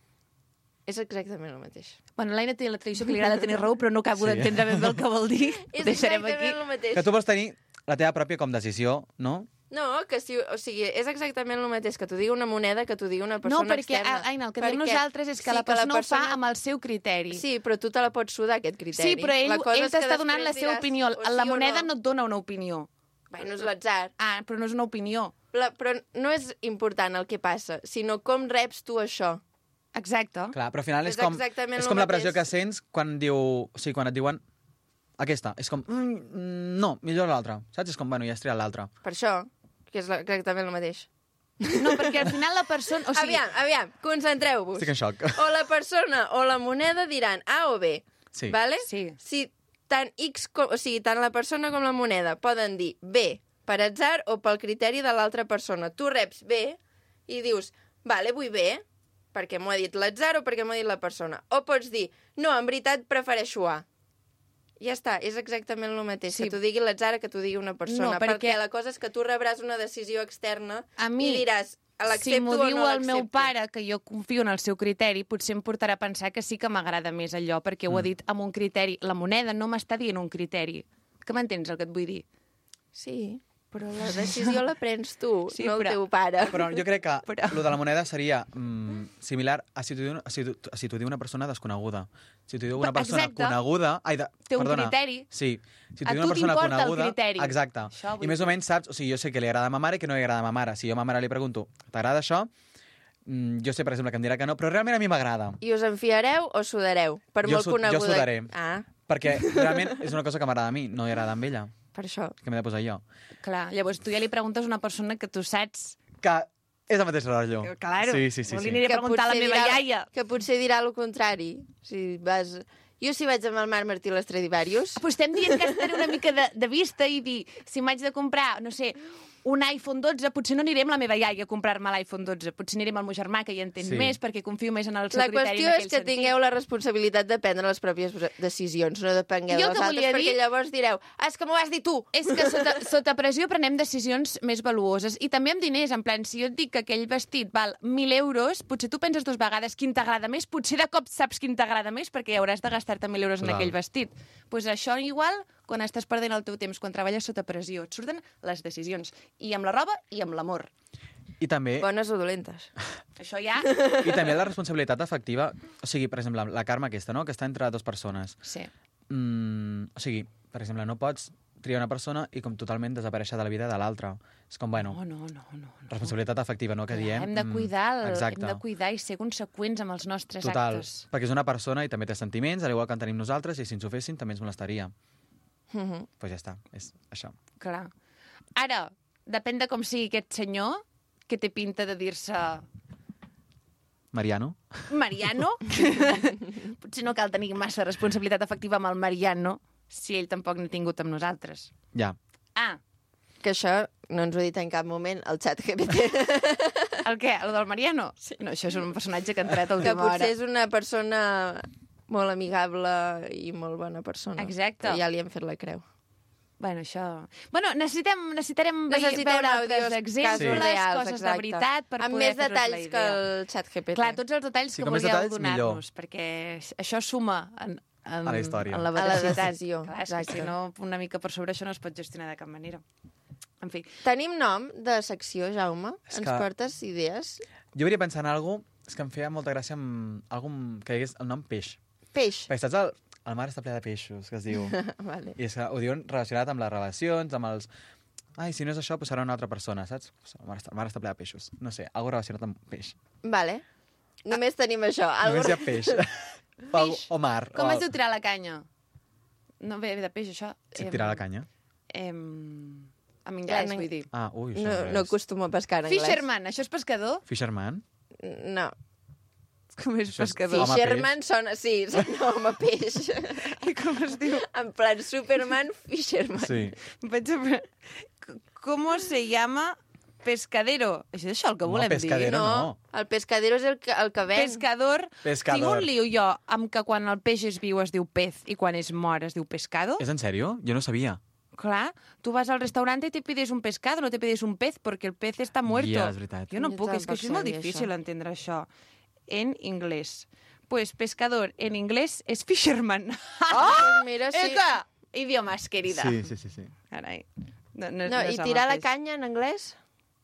És exactament el mateix. Bueno, l'Aina té la tradició que li agrada tenir raó, però no acabo Sí. d'entendre ben bé el que vol dir. És Ho deixarem exactament aquí. el mateix. Que tu vols tenir la teva pròpia com decisió, no? No, que si, o sigui, és exactament el mateix que t'ho digui una moneda que t'ho digui una persona No, perquè, externa. Aina, el que diem nosaltres és que sí, la persona ho fa amb el seu criteri. Sí, però tu te la pots sudar, aquest criteri. Sí, però La cosa ell és que t'està donant la després seva diràs opinió. o sí La o moneda no no. et dona una opinió. Bueno, és l'atzar. Ah, però no és una opinió. Però no és important el que passa, sinó com reps tu això. Exacte. Clar, però al final és És com, exactament és el com la pressió mateix. que sents quan quan et diuen aquesta. És com, no, millor l'altra. Saps? És com, bueno, ja has triat l'altra. Per això, que és exactament el mateix. No, perquè al final la persona... O sigui, Aviam, concentreu-vos. Estic en xoc. O la persona o la moneda diran A o B, Sí. vale? Sí. Si tant tant la persona com la moneda poden dir B per atzar o pel criteri de l'altra persona. Tu reps B i dius, vale, vull B, perquè m'ho ha dit l'atzar o perquè m'ho ha dit la persona. O pots dir, no, en veritat prefereixo A. Ja està, és exactament el mateix, Sí. que t'ho digui l'atzar que t'ho digui una persona. No, perquè- la cosa és que tu rebràs una decisió externa A mi, i diràs, si l'accepto m'ho o diu no el meu l'accepto. pare, que jo confio en el seu criteri, potser em portarà a pensar que sí que m'agrada més allò, perquè ho ha dit amb un criteri. La moneda no m'està dient un criteri. Que m'entens el que et vull dir? Sí, però la decisió la prens tu, Sí, no el però- teu pare. Però jo crec que Però- lo de la moneda seria similar a si t'ho diu una persona desconeguda. Si t'ho diu una persona Exacte. coneguda... Té un criteri. Sí. Si A t'ho diu tu una persona t'importa el coneguda... criteri. Exacte. Això vull I més o dir. menys saps... O sigui, jo sé que li agrada a ma mare i que no li agrada a ma mare. Si jo a ma mare li pregunto, t'agrada això? Jo sé, per exemple, que em dirà que no, però realment a mi m'agrada. I us en fiareu o sudareu? Per Jo molt jo coneguda... sudaré. Ah, Perquè realment és una cosa que m'agrada a mi, no li agrada a ella. per això. Que m'he de posar jo. Clar, llavors tu ja li preguntes a una persona que tu saps... Que és el mateix rotllo. Claro. Sí, sí, No sí. li sí. aniré a preguntar a la potser meva dirà- iaia. Que potser dirà el contrari. Si vas... Jo si vaig amb el Marc Martí a l'Estradivarius... Pues estem dient que has de tenir una mica de vista i dir, si m'haig de comprar, no sé, un iPhone 12, potser no aniré amb la meva iaia a comprar-me l'iPhone 12, potser aniré amb el meu germà, que hi entén Sí. més, perquè confio més en el seu La criteri qüestió en és aquell que sentit. tingueu la responsabilitat de prendre les pròpies decisions, no depengueu Jo dels que altres, volia perquè dir- llavors direu, és que m'ho vas dir tu! És que sota pressió prenem decisions més valuoses. I també amb diners, en plan, si jo et dic que aquell vestit val 1.000 euros, potser tu penses dues vegades quin t'agrada més, potser de cop saps quin t'agrada més perquè hauràs de gastar-te 1.000 euros en Total. aquell vestit. Pues això igual quan estàs perdent el teu temps, quan treballes sota pressió. Et surten les decisions. I amb la roba i amb l'amor. I també, Bones o dolentes. Això ja... I també la responsabilitat afectiva. O sigui, per exemple, la Carme aquesta, no?, que està entre dues persones. Sí. O sigui, per exemple, no pots triar una persona i com totalment desaparèixer de la vida de l'altra. És com, bueno, No. responsabilitat afectiva, no?, que diem. Hem de cuidar, Exacte. hem de cuidar i ser conseqüents amb els nostres Total, actes. perquè és una persona i també té sentiments, al igual que en tenim nosaltres, i si ens ho fessin també ens molestaria. Mhm. Pues ja està, és això. Clar. Ara, depèn de com sigui aquest senyor, que té pinta de dir-se Mariano? Mariano. Potser no cal tenir massa responsabilitat afectiva amb el Mariano, si ell tampoc n'ha tingut amb nosaltres. Ja. Ah, Que això no ens ho ha dit en cap moment el xat GPT. el què? El del Mariano? Sí. No, això és un personatge que ha entrat a Que última hora. potser és una persona molt amigable i molt bona persona. Exacte. Que ja li hem fet la creu. Bueno, això... Bueno, necessitarem Necessitem veure altres àudios, exemples, casos reals, coses de exacte. veritat, per Amb poder més fer-vos la detalls que idea. el xat GPT. Clar, tots els detalls Sí, que com més vulgueu detalls, millor. donar-nos, perquè això suma en A la història. en la A la veracitat. decisió, Clar, és que exacte. si no, una mica per sobre això no es pot gestionar de cap manera. En fi, Tenim nom de secció, Jaume? És Ens que- portes idees? Jo hauria pensar en alguna cosa, és que em feia molta gràcia amb algun que digués el nom peix. Peix. Perquè saps el mar està ple de peixos, que es diu. Vale. I és que ho diuen relacionat amb les relacions, amb els... Ai, si no és això, doncs serà una altra persona, saps? El mar està ple de peixos. No sé, algo relacionat amb peix. Vale. Només tenim això. Només hi ha peix. O mar. com o es diu tirar la canya? No ve de peix, això. Sí, tirar la canya. En anglès, vull dir. Ah, ui, això No, no acostumo a pescar en anglès. Fisherman, això és pescador? Fisherman? No. Com és Això és pescador? home Fisherman sona... Sí, sona home peix. I com es diu? En plan Superman, Fisherman. Sí. Vaig a... Com se llama pescadero? Això és això el que volem pescadero dir? no. El pescadero és el que ven. Pescador. Pescador. Tinc un lío jo amb que quan el peix és viu es diu pez i quan és mort es diu pescado. És en sèrio? Jo no sabia. Clar, tu vas al restaurante y te pides un pescado, no te pides un pez, porque el pez está muerto. Ja, és veritat. Jo no Jo puc, és que tampoc això és molt sabia difícil això. entendre això. En inglés. Pues pescador en inglés es fisherman. Pues mira, sí. Eka! Idiomas, querida. Sí. Carai. No, és I el tirar la mateix. canya en anglès?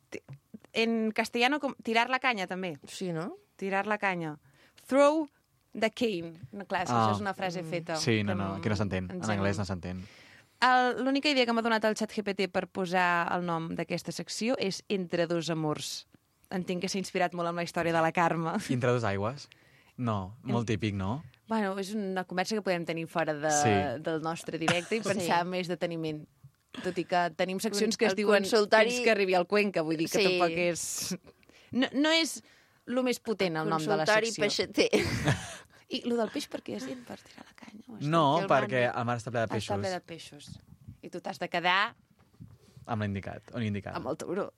En castellano, tirar la canya, també. Sí, no? Tirar la canya. Throw the cane. No, clar, si això és una frase feta. Sí, no, aquí no s'entén. ens En hem- anglès no s'entén. L'única idea que m'ha donat el xat GPT per posar el nom d'aquesta secció és Entre dos amors. Entenc que s'ha inspirat molt amb la història de la Carme. Entre dos aigües? No, molt típic, no? Bueno, és una conversa que podem tenir fora Sí. del nostre directe i pensar Sí. en més deteniment. Tot i que tenim seccions que es El diuen consultori- fins que arribi al Cuenca, vull dir que Sí. tampoc és... No és el més potent el nom de la Consultori secció. peixater. I el del peix per què has dit? Per tirar la canya? O has No, el perquè mar- el mar està ple de dit? peixos. Està ple de peixos. I tu t'has de quedar Amb l'indicat, on indicat. amb el tauró.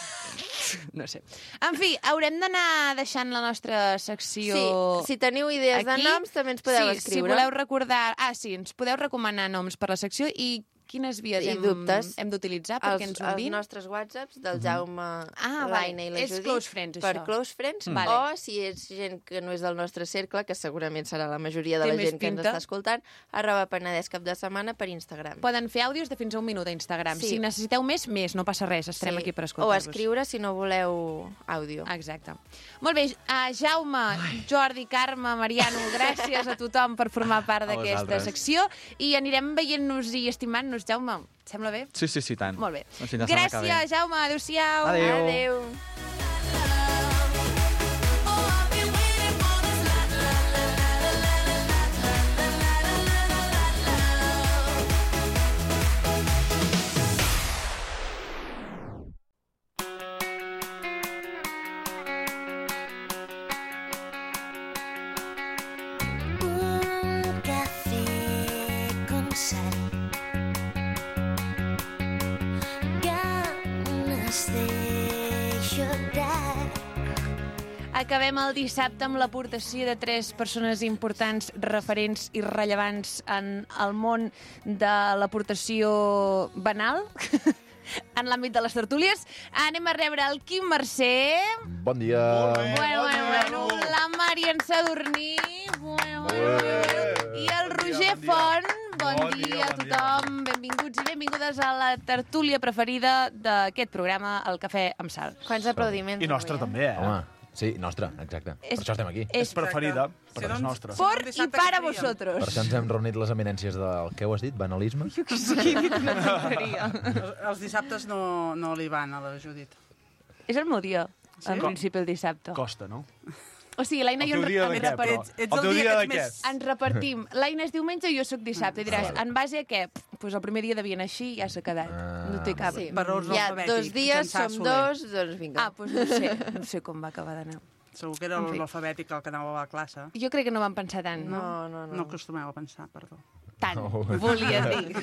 No sé. En fi, haurem d'anar deixant la nostra secció... Sí, si teniu idees de aquí. noms també ens podeu sí, escriure. Si voleu recordar... sí, ens podeu recomanar noms per la secció i quines vies I dubtes. hem d'utilitzar perquè ens ho els enviïn. nostres whatsapps del Jaume, vale. l'Aina i la És Judit. close friends, per això. close friends. Vale. O si és gent que no és del nostre cercle, que segurament serà la majoria de Té la més gent que ens pinta. està escoltant, @Penedès cap de setmana per Instagram. Poden fer àudios de fins a 1 minut a Instagram. Sí. Si necessiteu més, no passa res. Estarem aquí per O escoltar-vos. escriure si no voleu àudio. Exacte. Molt bé, Jaume, Jordi, Carme, Mariano, gràcies a tothom per formar part A d'aquesta vosaltres. secció i anirem veient-nos i estimant-nos. Jaume, et sembla bé? Sí, tant. Molt bé. Doncs fins la setmana que ve. Gràcies, Jaume. Adéu-siau. Adéu. Adéu. Un café con sal. Ganas de llorar. Acabem el dissabte amb l'aportació de 3 persones importants, referents i rellevants en el món de l'aportació banal, en l'àmbit de les tertúlies. Anem a rebre el Quim Mercè. Bon dia. Bueno. La Marian Sadurní. Bueno. I el Roger Font. Bon dia a tothom. Benvinguts i benvingudes a la tertúlia preferida d'aquest programa, el Cafè amb Sal. Quants aplaudiments. I nostre avui, també, eh? Home, Sí, nostra, exacte. Per això estem aquí. És preferida, Sí, però és doncs, nostra. por Un y dissabte para que faríem. vosotros. Per això ens hem reunit les eminències del... Què ho has dit? Banalisme? Sí, he dit una tonteria. Els dissabtes no li van a la Judit. És el meu dia, Sí? en principi, el dissabte. Costa, no? O sigui, l'Aina i jo El teu dia de què, però? Ets El el teu dia dia que de ets què? més... Ens repartim. L'Aina és diumenge i jo sóc dissabte. I diràs, en base a què? Pues el primer dia devien així i ja s'ha quedat. No té cap... Sí. Per ordre Hi ha alfabètic, 2 dies, Llançà som Soler. 2, doncs vinga. Ah, doncs no sé com va acabar d'anar. Segur que era En fi. l'alfabètic el que anava a la classe. Jo crec que no van pensar tant. No acostumeu a pensar, perdó. Tant, volia dir.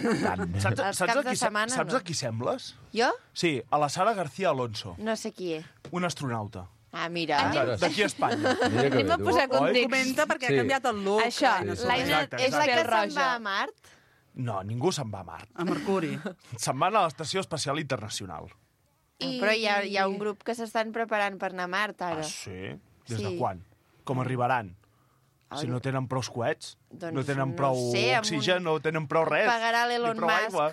Els caps de setmana, saps no. a qui sembles? Jo? Sí, a la Sara García Alonso, No sé qui és. un astronauta. Ah, mira. D'aquí a Espanya. Mira que Anem bé, a tu. posar context. Comenta perquè Sí. ha canviat el look. Això, Aina sí, Soler. l'Aina Exacte, és És la que pèl se'n va roja. a Mart? No, ningú se'n va a Mart. A Mercuri. Se'n van a l'Estació Espacial Internacional. Però hi ha un grup que s'estan preparant per anar a Mart, ara. Ah, sí? Des de Sí. quan? Com arribaran? Si no tenen prou coets, Doncs no tenen no prou sé, amb oxigen, un- no tenen prou res. Pagarà ni l'Elon prou Musk. aigua.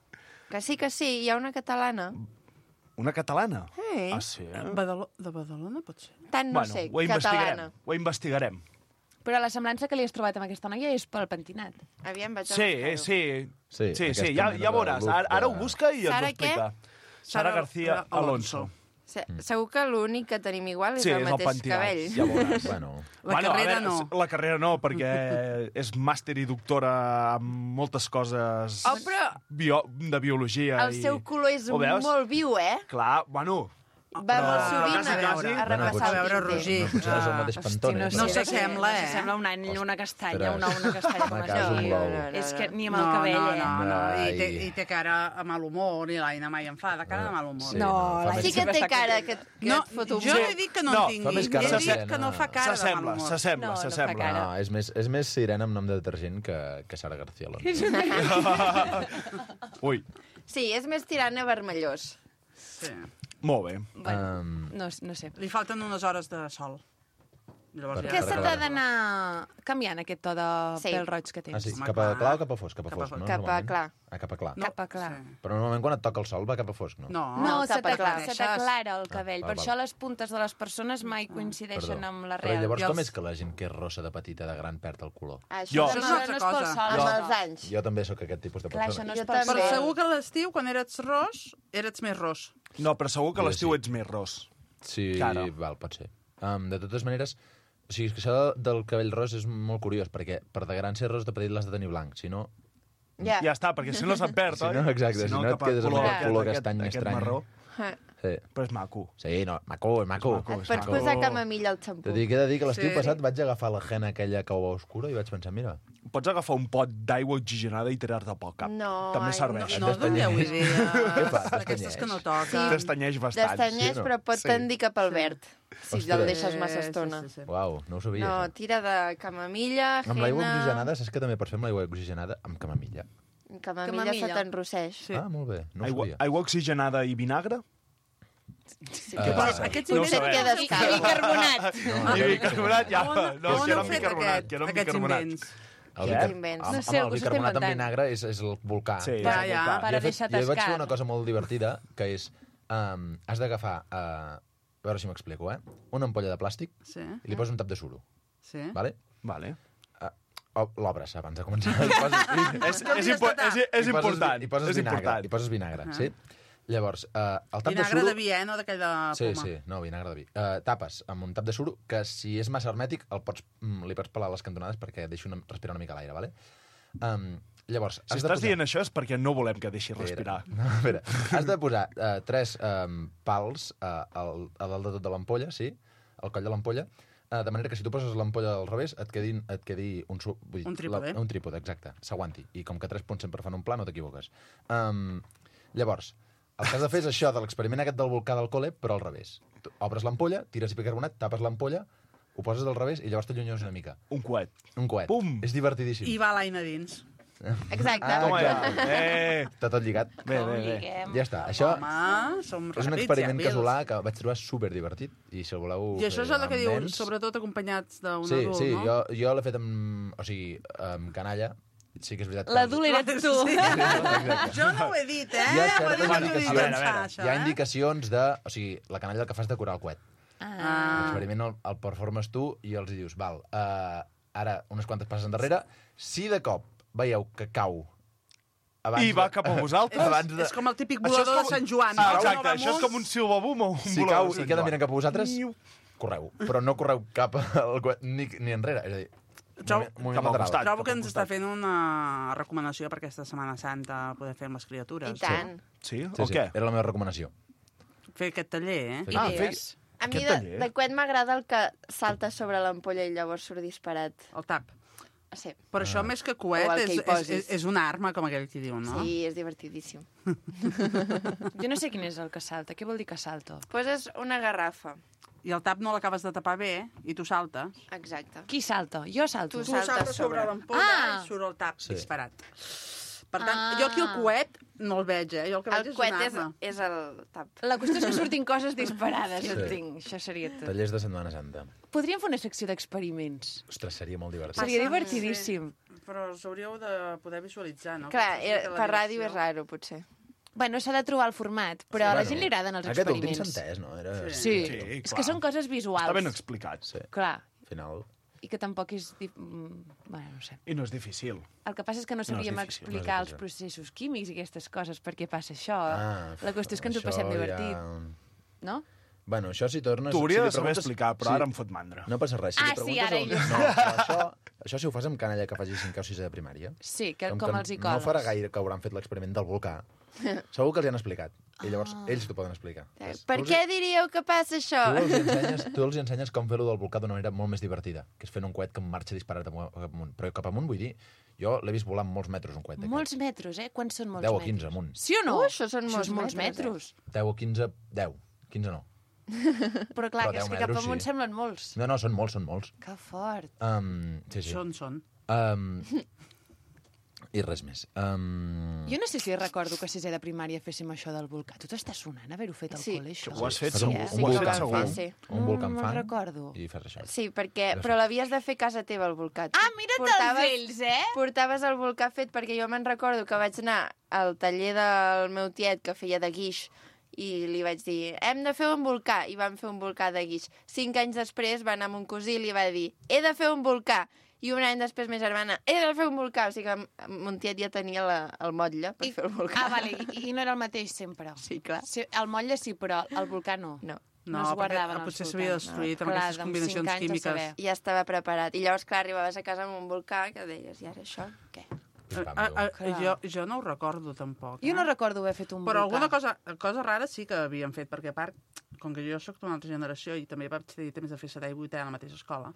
Que sí, hi ha una catalana. Una catalana? Sí. Ah, sí? De Badalona, pot ser? Tant no sé, catalana. Ho investigarem. Però la semblança que li has trobat amb aquesta noia és pel pentinat. Aviam, vaig a Sí, buscar-ho. sí. Sí, Sí, aquesta ja mena de veuràs. look Ara ho de- busca i ens ho Sara explica. què? Sara García Alonso. Segur que l'únic que tenim igual és Sí, el és el mateix pentinat, cabell. ja veuràs. Bueno, La carrera a veure, no. La carrera no, perquè és màster i doctora en moltes coses Oh, però de biologia. el seu color és Ho veus? molt viu, eh? Clar, bueno... Va Però molt sovint quasi, quasi. a Bueno, repassar a veure, el tinter. Roger. potser és el mateix Pantone. No s'assembla, eh? S'assembla un any, una castanya, Ostres. una castanya com Una això. casa, un blau. És que ni amb el cabell, no, eh? no, no. Ai. I té cara a mal humor, i l'Aina mai em fa de cara de mal humor. Sí, No, fa la més- Sí que té cara que No, et fot un... jo no he dit que no No, en fa tingui, més cara he de dit sirena. que no fa cara de mal S'assembla, humor. s'assembla, No, no fa s'assembla. cara. No, és més sirena amb nom de detergent que Sara García Alonso. Ui, Sí, és més tirant a vermellós. Sí. molt bé. Bueno, no sé. Li falten unes hores de sol. Llavors Per Què què se t'ha d'anar canviant, aquest to de Sí. pèl roig que tens? Ah, sí? Home, Cap a clar. clar o cap a fosc? Cap a Cap a fosc, no? Cap a Normalment. clar. Ah, cap a clar. Cap a clar. Sí. Però normalment quan et toca el sol va cap a fosc, no? No, No, se cap a clar. t'aclara el cabell. val, Per val. això les puntes de les persones mai coincideixen amb la Però real. llavors I com els- és que la gent que és rossa de petita, de gran, perd el color? Això Jo. no, Això és No, una altra no és pel cosa. sol. amb això. els anys. Jo també sóc aquest tipus de Clar, persona. això no Jo és pel també. Però sol. segur que a l'estiu, quan eres ros, eres més ros. No, però segur que a Jo l'estiu sí. ets més ros. Sí, Cara. val, pot ser. De totes maneres, o sigui, és que això del cabell ros és molt curiós, perquè per de gran ser ros de petit l'has de tenir blanc, si no... Ja. Ja està, perquè si no se'n perd, Si oi? no, exacte, si no et cap a quedes amb aquest color castany aquest estrany. marró. Sí. Però és maco. Sí, no, maco, maco. És maco. Et pots posar camamilla al xampú. T'he de dir que l'estiu Sí. passat vaig agafar la henna aquella que va oscura i vaig pensar, mira, Pots agafar un pot d'aigua oxigenada i tirar-te pel cap. No, També ai, serveix. No doneu idees fa? d'aquestes que no Sí. toquen. T'estanyeix bastant. T'estanyeix, sí, no? però pot Sí. tendir cap al verd, si Ostres. el deixes massa estona. Sí. uau, no ho sabia, No, això. tira de camamilla, Amb l'aigua henna... oxigenada, saps que també pots fer amb l'aigua oxigenada? Amb camamilla. Camamilla se Camamilla. t'enrosseix. Sí. Ah, molt bé, no ho Aigua, sabia. aigua oxigenada i vinagre? Què passa? Aquests No ho Potser et sabem. quedes I calb. bicarbonat. I bicarbonat, ja. On No, han que era amb fet bicarbonat. Que era amb aquests bicarbonat. invents? El Què? bicar- Invents. amb, No sé, amb el algú s'està bicarbonat amb inventant. vinagre és el volcà. Sí, Ja, és ja. el volcà. Para Jo vaig desatascar. fer una cosa molt divertida, que és... has d'agafar... a veure si m'explico, una ampolla de plàstic Sí, i li poses un tap de suro, sí. vale? Vale. L'obres abans de començar. Hi poses, És important. Hi poses És vinagre, important. hi poses vinagre, sí? Llavors, el tap de Vinagre suro... de vi, no d'aquell de Sí, poma. sí, no, vinagre de vi. Tapes amb un tap de suro que si és massa hermètic li pots pelar les cantonades perquè deixi respirar una mica l'aire, vale? Llavors, Si estàs dient això és perquè no volem que deixi respirar. No, espera. Has de posar 3 pals a dalt de tot de l'ampolla, sí? Al coll de l'ampolla, de manera que si tu poses l'ampolla al revés et quedi un trípode. Un trípode, exacte, s'aguanti. I com que 3 punts sempre fan un pla, no t'equivoques. Llavors, el que has de fer és això de l'experiment aquest del volcà del col·le, però al revés. Tu obres l'ampolla, tires bicarbonat, tapes l'ampolla, ho poses al revés i llavors t'allunyes una mica. Un coet. Un coet. Pum! És divertidíssim. I va l'Aina dins. Exacte. Toma ja. Està tot lligat. Bé, bé, bé. Ja està. Això Home, som és un ràpids, experiment hàbils. casolà que vaig trobar superdivertit i si el voleu I això és el fer que amb diuen, nens- sobretot acompanyats d'un Sí, adult, sí, no? jo l'he fet amb... O sigui, amb canalla. Sí que és veritat. que- L'adult eres tu. Sí. Exacte. Jo no ho he dit, Hi ha certes Ho he dit indicacions, pensar, això, hi ha indicacions de... O sigui, la canalla el que fa és decorar el coet. L'experiment el performes tu i els dius, val, ara unes quantes passes endarrere, si de cop veieu que cau I va cap a vosaltres. És com el típic volador de Sant Joan. Exacte, això és com un silvabum o un si volador cau de Sant i queda Joan. mirant cap a vosaltres, correu. Però no correu cap al ni enrere. És a dir, moviment lateral. Trobo que ens està fent una recomanació per aquesta Setmana Santa poder fer amb les criatures. I tant. Sí? Sí, sí, era la meva recomanació. Fer aquest taller, eh? Idees. A mi de coet m'agrada el que salta sobre l'ampolla i llavors surt disparat. El tap. Sí. Però això més que O coet el que hi posis. és una arma, com aquell qui diu, no? Sí, és divertidíssim. Jo no sé quin és el que salta. Què vol dir que salto? Pues és una garrafa. I el tap no l'acabes de tapar bé i tu saltes. Exacte. Qui salta? Jo salto. Tu saltes sobre l'ampolla i surt el tap Sí. disparat. Per tant, jo aquí el coet no el veig, eh? Jo el que veig El és coet una és, arma. és el tap. La qüestió és que surtin coses disparades, Sí. entenc. Això seria tot. Tallers de Setmana Santa. Podríem fer una secció d'experiments. Ostres, seria molt divertit. Seria divertidíssim. Sí. Però us hauríeu de poder visualitzar, no? Clar, Que la per ràdio direcció. és raro, potser. Bueno, s'ha de trobar el format, però a la gent li agraden els Aquest últim experiments. s'ha entès, no? Era... Sí, Sí, és clar. que són coses visuals. Està ben explicat. Sí. Clar, Al final... i que tampoc és... Bueno, no sé. I no és difícil. El que passa és que no sabíem difícil, explicar no és els processos químics i aquestes coses, per què passa això. Ah, La qüestió és que ens ho això passem ja- divertit, no? Bueno, això si tornes... T'ho hauria si li de saber preguntes- explicar, però ara em fot mandra. No passa res. Si Ah, li sí, preguntes ara a un- ell ho No, però això si ho fas amb canalla que faci 5 o 6 de primària... Sí, que, com com que els no icòlegs. farà gaire que hauran fet l'experiment del volcà. Segur que els hi han explicat. I llavors Ah. ells t'ho poden explicar. Per què diríeu que passa això? Tu els ensenyes com fer-ho del volcà d'una manera molt més divertida, que és fent un coet que marxa disparat cap amunt. Però cap amunt vull dir, jo l'he vist volar molts metres, un coet d'aquest. Molts metres, eh? Quants són molts 10 o metres? 15 amunt. Sí o no? Això són és molts metres. 10 o 15, 10. 15 no. Però clar, Però que és 10 que cap metres, amunt sí. semblen molts. No, són molts. Que fort. Sí, sí. Són. I res més. Jo no sé si recordo que a sisè de primària féssim això del volcà. Tu t'està sonant haver-ho fet al Sí. col·le, això? Ho has fet Fas un, segur. un Sí, que volcà ho vam segur. fer, sí. Un volcà me'n fan. recordo. I fas això. Sí, però l'havies de fer a casa teva, el volcà. Ah, mira't els ells, eh? Portaves el volcà fet, perquè jo me'n recordo que vaig anar al taller del meu tiet, que feia de guix, i li vaig dir, hem de fer un volcà, i vam fer un volcà de guix. 5 anys després va anar amb un cosí i li va dir, he de fer un volcà. I un any després ma germana, he de fer un volcà. O sigui que mon tiet ja tenia el motlle per fer el volcà. Ah, vale, i no era el mateix sempre. Sí, clar. Sí, el motlle sí, però el volcà no. No. No es guardaven perquè els potser s'havia volcans. destruït amb Clar, aquestes amb combinacions 5 anys a químiques. saber. Ja estava preparat. I llavors, clar, arribaves a casa amb un volcà que deies, i ara això, què? Jo no ho recordo, tampoc. Jo no recordo haver fet un Però volcà. alguna cosa rara sí que havíem fet, perquè a part, com que jo sóc d'una altra generació i també vaig tenir temps de fer 7è i 8è a la mateixa escola,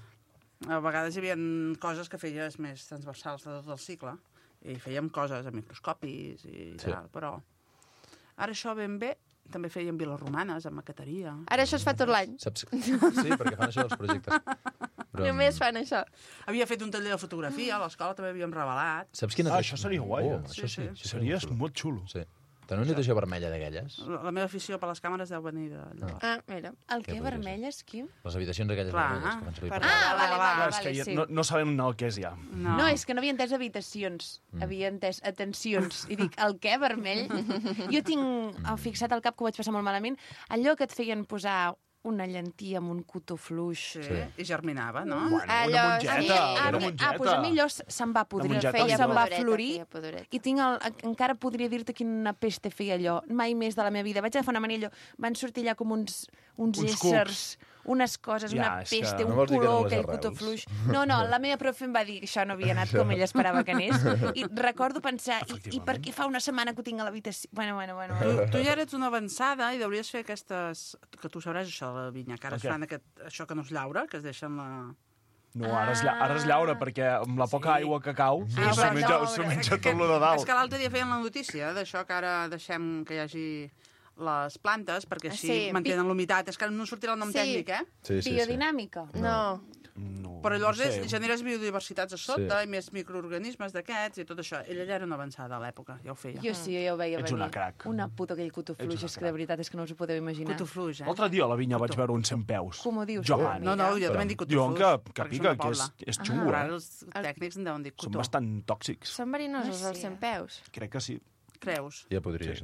a vegades hi havia coses que feies més transversals de tot el cicle, i fèiem coses amb microscopis i Sí. tal, però ara això ben bé, també fèiem viles romanes, amb maqueteria. Ara això es fa tot l'any. Saps? Sí, perquè fan això dels projectes. Però, Només fan això. Havia fet un taller de fotografia, a l'escola també havíem revelat. Saps quina... Ah, això seria guai. Això sí. Seria molt xulo. Sí. Tenen una habitació vermella d'aquelles? La meva afició per les càmeres deu venir de llavors. Ah, mira. El Què què, podria vermelles, Quim? Les habitacions aquelles Clar. vermelles que fan servir Per per... Ah, vale, Clar, és vale, que sí. no sabem el que és ja. No, és que no havia entès habitacions, havia entès atencions. I dic, el què, vermell? Jo tinc fixat al cap que ho vaig passar molt malament, allò que et feien posar una llentia amb un cotó fluix. Sí, i germinava, no? Bueno, una Allò, mongeta, sí, una mongeta. doncs a mi allò se'n va podrir, Una mongeta Feia se'n va pudoreta, florir, feia pudoreta. i tinc encara podria dir-te quina peste feia allò. Mai més de la meva vida. Vaig agafar una manilla, van sortir allà com uns éssers, unes coses, Ja, una és que- peste, No un vols dir que color, eren les aquell arrels? cotó fluix. No, la meva profe em va dir que això no havia anat com ella esperava que anés. I recordo pensar, i per què fa una setmana que ho tinc a l'habitació? Bueno. Tu ja eres una avançada i hauries fer aquestes... Que tu sabràs això de la vinya, que ara es El què? fan això que no es llaura, que es deixen la... No, ara es llaura, perquè amb la poca aigua que cau però s'ho menja tot lo de dalt. És que l'altre dia feien la notícia d'això que ara deixem que hi hagi les plantes, perquè així Sí. mantenen l'humitat. És que no sortirà el nom Sí. tècnic, eh? Sí. Biodinàmica? No. No, Però llavors no sé. generes biodiversitats a sota Sí. i més microorganismes d'aquests i tot això. Ella ja era una avançada a l'època, ja ho feia. Jo sí, jo ho veia Ets venir. una crac. Una puta aquell cotó fluix, és que de veritat és que no us ho podeu imaginar. Cotó fluix, eh? L'altre dia a la vinya vaig veure un 100 peus. Com ho dius? Gegant. No, jo també en dic cotó Diuen fluix. que perquè pica, som de que poble. és xungo, Però eh? ara els tècnics en deuen dir Són cotó. bastant tòxics. Són verinosos, Ah, els sí. 100 peus. Crec que sí. Creus? Ja podria ser.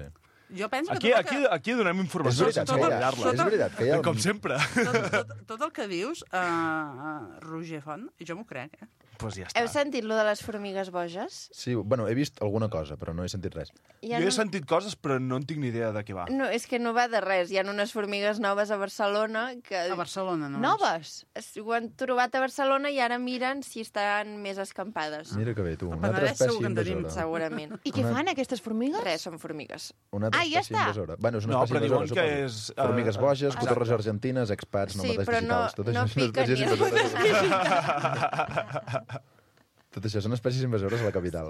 Jo penso Aquí, que aquí donem informació És veritat, sense que hi ha- barallar-la. és veritat que hi ha Com un- sempre. tot el que dius, Roger Font, jo m'ho crec, Pues ja Heu sentit lo de les formigues boges? Sí, bueno, he vist alguna cosa, però no he sentit res. Hi ha Jo he un- sentit coses, però no en tinc ni idea de què va. No, és que no va de res. Hi ha unes formigues noves a Barcelona que... A Barcelona, no? Noves! Ho han trobat a Barcelona i ara miren si estan més escampades. Mira que bé, tu. Una Penedès altra espècie segur que en tenim, invasora. segurament. I què fan aquestes formigues? Res, són formigues. Una altra Ah, ja espècie està. invasora. Bueno, és una No, espècie però diuen invasora, que suposo. és, Formigues boges, exacte. cotorres argentines, expats, Sí, nòmades però no- digitals. Tot no això són piquen espècies ni els invasores. Tot això són espècies invasores a la capital.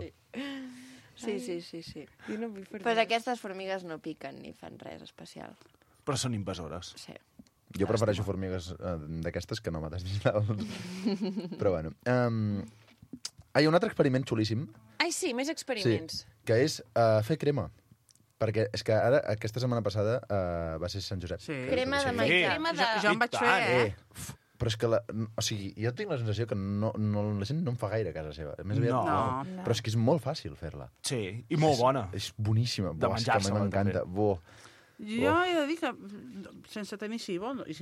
Sí. Pues aquestes formigues no piquen ni fan res especial. Però són invasores. Sí. Jo prefereixo formigues d'aquestes que nòmades digitals. Però bueno. Hi ha un altre experiment xulíssim. Ai, sí, més experiments. Que és fer crema. Perquè és que ara, aquesta setmana passada, va ser Sant Josep. Sí. Crema de maitar. Crema de... Jo en vaig fer, Però és que, o sigui, jo tinc la sensació que la gent no en fa gaire a casa seva. Més aviat, No. Però és que és molt fàcil fer-la. Sí, i molt bona. És boníssima. De Buah, és que a mi menjar-se-la, m'encanta. també. Jo he de dir que, sense tenir cibo, i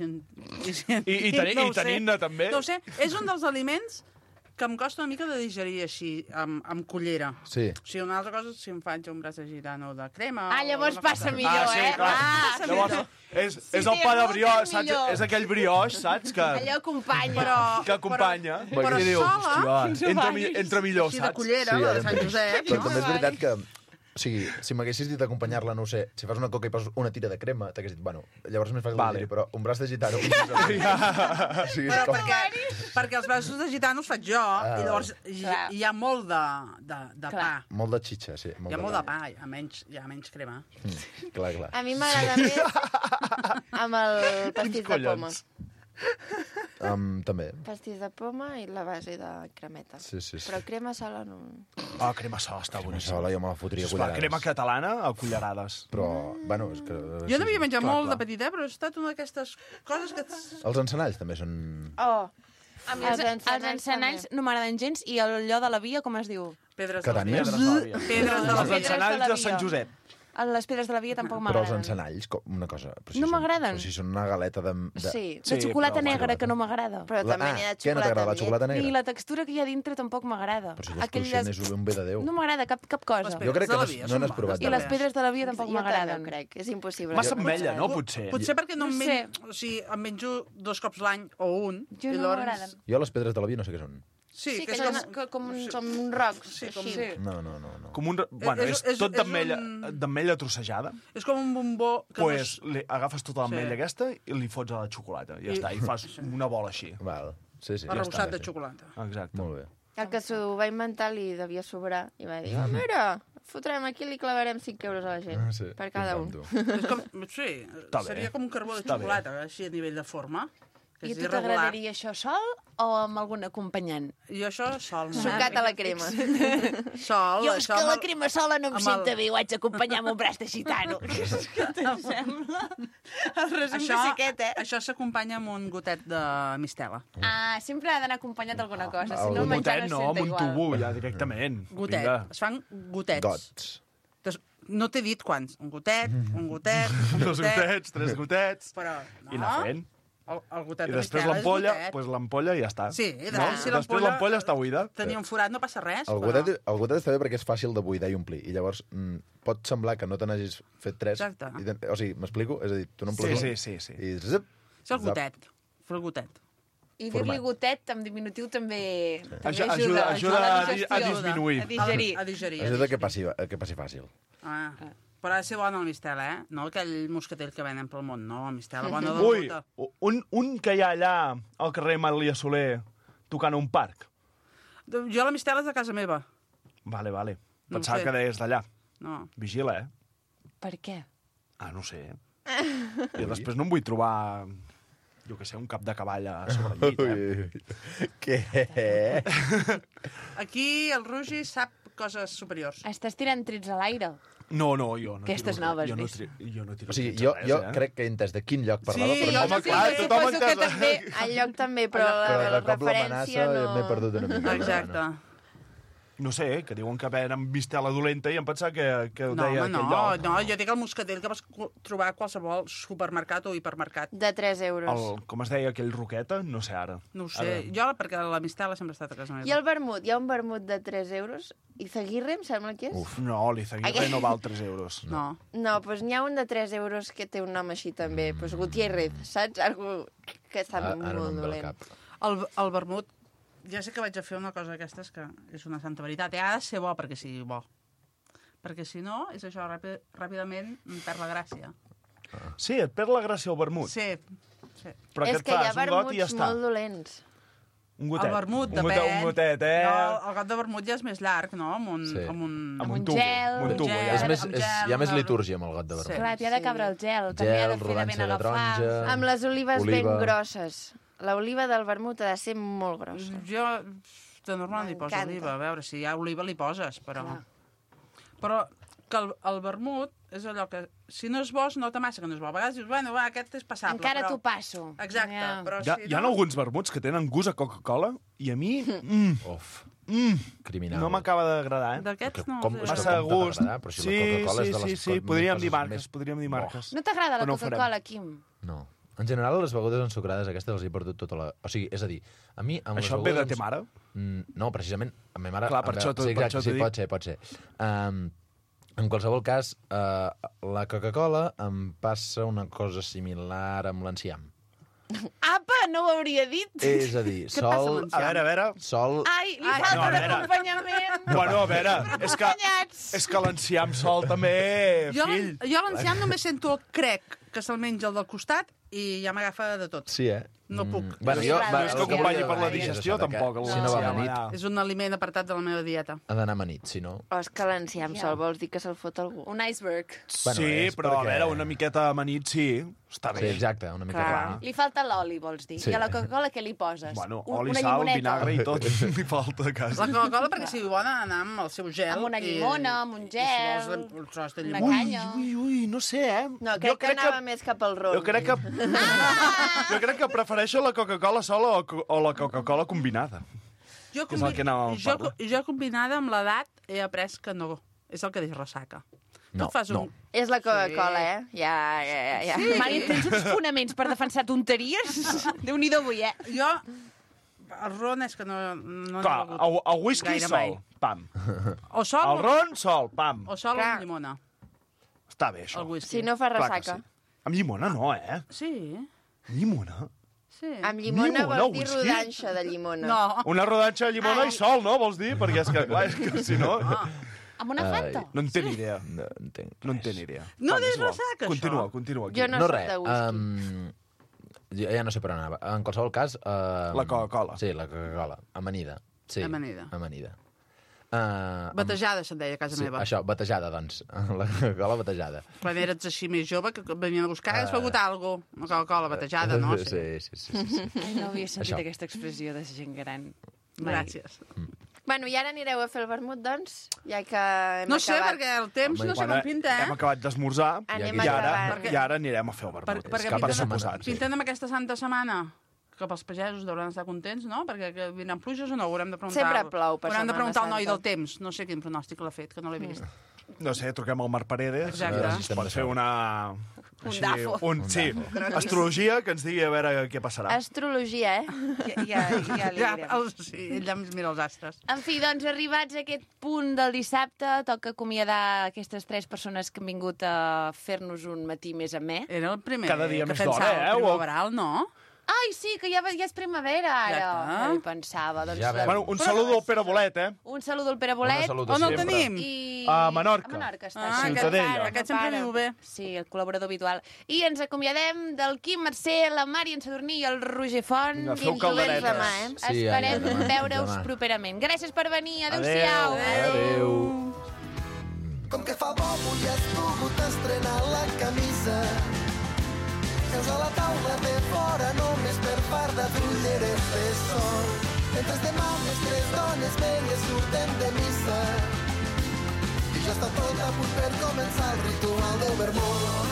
tenint-ne també. No ho sé, és un dels aliments que em costa una mica de digerir així, amb cullera. Sí. O sigui, una altra cosa, si em faig un braç de gitano de crema... Ah, llavors o una passa cosa- millor, sí, eh? clar. Ah, Llavors, és Sí, el sí, pa de és brioix, molt saps? millor. És aquell brioix, saps? Que Allò acompanya. que acompanya. però I dius, sola, hòstia, entra millor, així de saps? cullera, la de Sant Josep, Però no? també és veritat que... O sigui, si m'haguessis dit acompanyar-la, no ho sé, si fas una coca i poses una tira de crema, t'hagués dit, bueno, llavors és més fàcil Vale. de dir, però un braç de gitano... o sigui, és Però com... perquè els braços de gitano els faig jo, i llavors hi ha molt de pa. Molt de xitxa, sí. Hi ha molt de pa, hi ha menys crema. Clar, clar. A mi m'agrada més amb el pastís de poma. També. Pastís de poma i la base de cremeta. Sí. Però crema sola no... Ah, crema sola està boníssima. Sola jo me la fotria a Sisplau, cullerades. crema catalana a cullerades. Però, bueno, és que... Jo n'havia menjat clar, molt clar. de petit, però ha estat una d'aquestes coses que... Els encenalls també són... Oh, A mi els encenalls no m'agraden gens i allò de la via, com es diu? Pedres Catànies? Pedres de la Els via. encenalls de Sant Josep. Les pedres de la via tampoc Però els m'agraden. encenalls, una cosa... Però No són- m'agraden. Però si són una galeta de... Sí. De xocolata negra, que no m'agrada. Però també n'hi ha de què no t'agrada, la xocolata xocolata I negra? la textura que hi ha dintre tampoc m'agrada. Però si allò és cruixent, és un bé de Déu. No m'agrada cap cosa. Jo crec que no n'has provat. I les pedres de la via tampoc Jo també m'agraden. ho crec, és impossible. Massa ametlla, no? Potser. Potser perquè no No em sé. menjo... O sigui, em menjo 2 cops l'any o un. Jo i no llavors- m'agraden. Jo les pedres de la via no sé què són. Sí, Sí, que que, són... som uns rocs. Sí, com... així. No. Com un... Bueno, és tot d'ametlla trossejada. És com un bombó que Pues agafes tota l'ametlla Sí. aquesta i li fots a la xocolata. I ja està, i fas una bola així. Val. Sí. arrebossat de xocolata. Exacte. Molt bé. El que s'ho va inventar li devia sobrar i va dir, oh, mira, fotrem aquí i li clavarem 5 euros a la gent, Ah, sí. per cada un. És com, sí, Està bé. seria com un carbó de Està bé. xocolata, així a nivell de forma. Que I és a tu irregular. t'agradaria això sol o amb algun acompanyant? Jo això sol. Sucat a la crema. Sol. Jo és això que amb la el- crema sola no em amb senta el- bé, ho haig d'acompanyar amb un braç de gitano. Em sembla? El resum Això, de ser aquest, eh? això s'acompanya amb un gotet de mistela. Ah, sempre ha d'anar acompanyat d'alguna cosa, si Un no el menjar gotet, no no, es amb un senta igual. tubo, ja directament. Gotet. Vinga. Es fan gotets. Gots. No t'he dit quants. Un gotet, un gotet, un Dos gotets, 3 gotets, Però, i anar fent. El gotet I de després mistela és l'ampolla, gotet. pues l'ampolla ja està. Sí, no? si Després l'ampolla està buida. tenia un forat, no passa res. El gotet està bé perquè és fàcil de buidar i omplir. I llavors pot semblar que no te n'hagis fet 3. Exacte. O sigui, m'explico? És a dir, tu n'omples un. Sí. I zip, És el gotet. Fer el gotet. I dir-li gotet en diminutiu també, també Ajuda a digestió, disminuir. a digerir. A digerir. ajuda que passi fàcil. Ah. Però ha de ser bona la mistela, eh? No aquell moscatell que venen pel món, no. La mistela bona de Ui, bota. un que hi ha allà al carrer Malia Soler tocant a un parc. Jo la mistela és de casa meva. Vale. No ho Pensava sé. que deies d'allà. No. Vigila, eh? Per què? Ah, no sé. I després no em vull trobar, jo que sé, un cap de cavall a sobre el llit, eh? Què? Aquí el Rugi sap coses superiors. Estàs tirant trets a l'aire. No, jo no. Aquestes tiro- noves, jo no, ves. jo no tiro O sigui, trets jo a res, eh? crec que he entès de quin lloc parlava, Sí, però jo no Home, clar, tothom ha Suposo que entès... també, el lloc també, però Però la de cop l'amenaça referència no... m'he perdut una mica. Exacte. no sé, que diuen que venen mistela dolenta i em pensava que ho No, deia home, aquell lloc. no, jo dic el moscatell que vas trobar a qualsevol supermercat o hipermercat. De 3 euros. Com es deia aquell Roqueta? No sé ara. No ho sé, jo perquè la mistela sempre ha estat a casa meva. I el vermut? Hi ha un vermut de 3 euros? Izaguirre, em sembla que és? Uf, no, l'Izaguirre Aquest- no val 3 euros. No. No, doncs n'hi ha un de 3 euros que té un nom així també. Doncs Gutiérrez, saps? Algú que està Ara no molt em ve al dolent. cap. El vermut, ja sé que vaig a fer una cosa d'aquestes que és una santa veritat. Ha de ser bo perquè sigui bo. Perquè si no, és això, ràpidament perd la gràcia. Sí, et perd la gràcia el vermut. Sí. Però És què et que hi ha fas? Un got i ja vermuts està. molt dolents. Un gotet. El vermut, Un depèn. Un gotet, eh? No, el got de vermut ja és més llarg, no? Amb un, Sí. amb un, Amb un tubo. gel. Amb un tubo, ja. Hi ha més litúrgia amb el got de vermut. Clar, t'hi ha de cabre el gel. També ha de fer de ben rodanxa de agafar. taronja, Amb les olives ben oliva. grosses. L'oliva del vermut ha de ser molt grossa. Jo de normal li poso M'encanta. oliva. A veure, si hi ha oliva li poses, però... Però que el vermut és allò que, si no és bo, es nota massa que no és bo. A vegades dius, bueno, va, aquest és passable. Encara però... t'ho passo. Exacte, Ja. però Hi ha alguns vermuts que tenen gust a Coca-Cola i a mi... Uf, Mm, criminal. no m'acaba d'agradar, eh? D'aquests no... Com, sé. és que Massa com t'ha gust. d'agradar? Però si la Coca-Cola és de les Sí, podríem dir coses marques, podríem dir marques. No t'agrada la Però no ho farem. Coca-Cola, Quim? No. En general, les begudes ensucrades aquestes les he perdut tota la... O sigui, és a dir, a mi... Amb Això les ve de begudes te mare? No, precisament, a ma mare... Clar, per això t'ho sí, exacte, sí, dic. pot ser. En qualsevol cas, la Coca-Cola em passa una cosa similar amb l'enciam. Apa, no ho hauria dit. És a dir, Què passa amb sol... l'enciam? A veure. Sol... Ai, li Ai, falta no, a veure. d'acompanyament. Bueno, a veure, és que l'enciam sol també, Jo, fill. jo l'enciam només sento el crec que se'l menja el del costat i ja m'agafa de tot. Sí, eh? No puc. Bueno, jo, No és que el que acompanyi volia per la dir és digestió, això, de que tampoc, Si no va l'enciam, amanit, allà. És un aliment apartat de la meva dieta. ha d'anar amanit, si no... O és que l'enciam sol vols dir que se'l fot algú. Un iceberg. Bueno, Sí, és però a perquè- veure, una miqueta amanit sí, està Sí, bé. exacte, una mica Clar. clar. Li falta l'oli, vols dir. Sí. I a la Coca-Cola què li poses? Bueno, Un- oli, una sal, llimoneta. vinagre i tot. Li falta a casa. La Coca-Cola, perquè sigui bona, anar amb el seu gel. Amb una llimona, amb un i gel, si vols un tros de una llimona. canya. Ui, no sé, eh? No, crec que anava més cap al ron. Jo crec que... Jo crec que prefereixo la Coca-Cola sola o la Coca-Cola combinada. Jo, És el que anàvem a parlar. jo combinada amb l'edat he après que no. És el que dius ressaca. Tu et fas un... És la Coca-Cola, eh? Ja. Sí. Mari, tens uns fonaments per defensar tonteries? Déu-n'hi-do avui, eh? Jo... El ron és que no Clar, n'he begut el whisky gaire sol, mai. pam. O sol, El ron sol, pam. o sol Clar. amb llimona. Està bé, això. El whisky. Si no fa Clar que ressaca. sí. Amb llimona no, eh? Sí, Llimona? sí. Amb llimona Llimona, vols dir whisky? rodanxa de llimona. No. Una rodanxa de llimona i sol, no? Vols dir? Perquè és que, clar, és que si no... Amb una Fanta? No en té ni idea. No entenc. No en té ni idea. No Va, dius és igual. ressaca, això? Continua. Jo no, No soc res, de whisky. ja no sé per on anava. En qualsevol cas... La Coca-Cola. Sí, la Coca-Cola. Amanida. Sí, Amanida. Amanida. Batejada, se'n deia a casa Sí, meva. això, batejada, doncs. La Coca-Cola batejada. Quan eres així més jove, que venien a buscar, has begut alguna cosa. Una Coca-Cola batejada, no? Sí. Ai, no havia sentit Això. aquesta expressió de gent gran. Gràcies. Bueno, i ara anireu a fer el vermut, doncs? Ja que hem No sé, acabat. perquè el temps no sé com pinta, Hem eh? acabat d'esmorzar Anem i ara, acabant. i ara anirem a fer el vermut. Perquè Per pinten, suposat. pinten amb aquesta santa setmana que pels pagesos deuen estar contents, no? Perquè que vindran pluges o no, ho haurem de preguntar. Sempre plou per Haurem de Setmana preguntar al noi Santa. del temps. No sé quin pronòstic l'ha fet, que no l'he vist. No sé, truquem al Marc Paredes. Exacte. Ens pot fer una... Un dafo. Sí, astrologia, que ens digui a veure què passarà. Astrologia, eh? Ja li direm. Sí, ella ens mira els astres. En fi, doncs, arribats a aquest punt del dissabte, toca acomiadar aquestes 3 persones que han vingut a fer-nos un matí més amè. Era el primer Cada dia que més d'hora, pensava, eh? el primaveral, no? Ai, sí, que ja és primavera, ara. Ja està. No hi pensava. Doncs, Ja veus. Bueno, un saludo al Pere Bolet, eh? un saludo al Pere Bolet. Una salutació. On el Sempre. tenim? I... A Menorca. A Menorca està. Ah, sí. Ciutadella. Aquest sempre viu bé. Sí, el col·laborador habitual. I ens acomiadem del Quim Mercè, la Mari en Sadurní i el Roger Font. Vinga, I feu ens calderetes. trobem demà, eh? Sí, Esperem demà. veure-us Demà. properament. Gràcies per venir. Adéu-siau. Adéu. Com que fa bo avui has pogut estrenar la camisa. Seus a la taula de fora només per part de trulleres de sol. Mentre estem amb les 3 dones velles surten de missa. I ja està tot a punt per començar el ritual del vermut.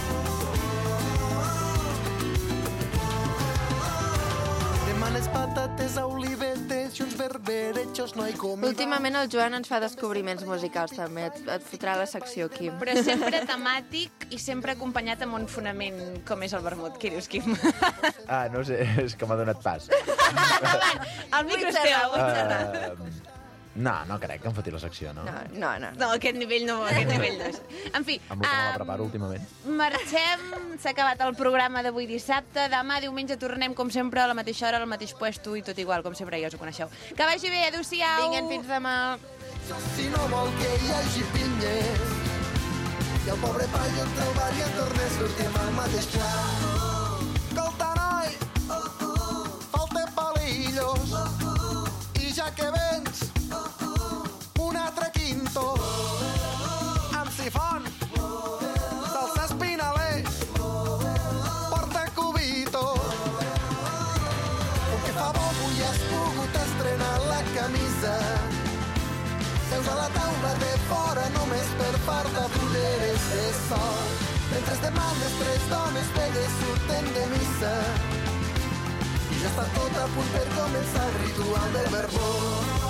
Demà les patates mates a olivetes i uns berberechos no hay comida. Últimament el Joan ens fa descobriments musicals, també. Et fotrà la secció, Quim. Però sempre temàtic i sempre acompanyat amb un fonament com és el vermut. Què dius, Quim? Ah, no sé, és que m'ha donat pas. El micro és teu. No crec que em foti la secció, no? No. No, aquest nivell no, aquest nivell no. En fi, Amb el que me la preparo últimament. marxem, s'ha acabat el programa d'avui dissabte. Demà, diumenge, tornem, com sempre, a la mateixa hora, al mateix puesto i tot igual, com sempre, ja us ho coneixeu. Que vagi bé, adéu-siau! Vinguem, fins demà! Si no vol que hi hagi pinyes i el pobre paio trobaria tornar a sortir amb el mateix plat. Escolta, noi, falta palillos i ja que vens un altre quinto amb sifon, salsa espinaler, porta cubito. Com que fa bo avui has pogut estrenar la camisa. Seus a la taula de fora només per part de broderes de sol. Mentre demanes 3 dones belles surten de missa i ja està tot a punt per començar el ritual del verbó.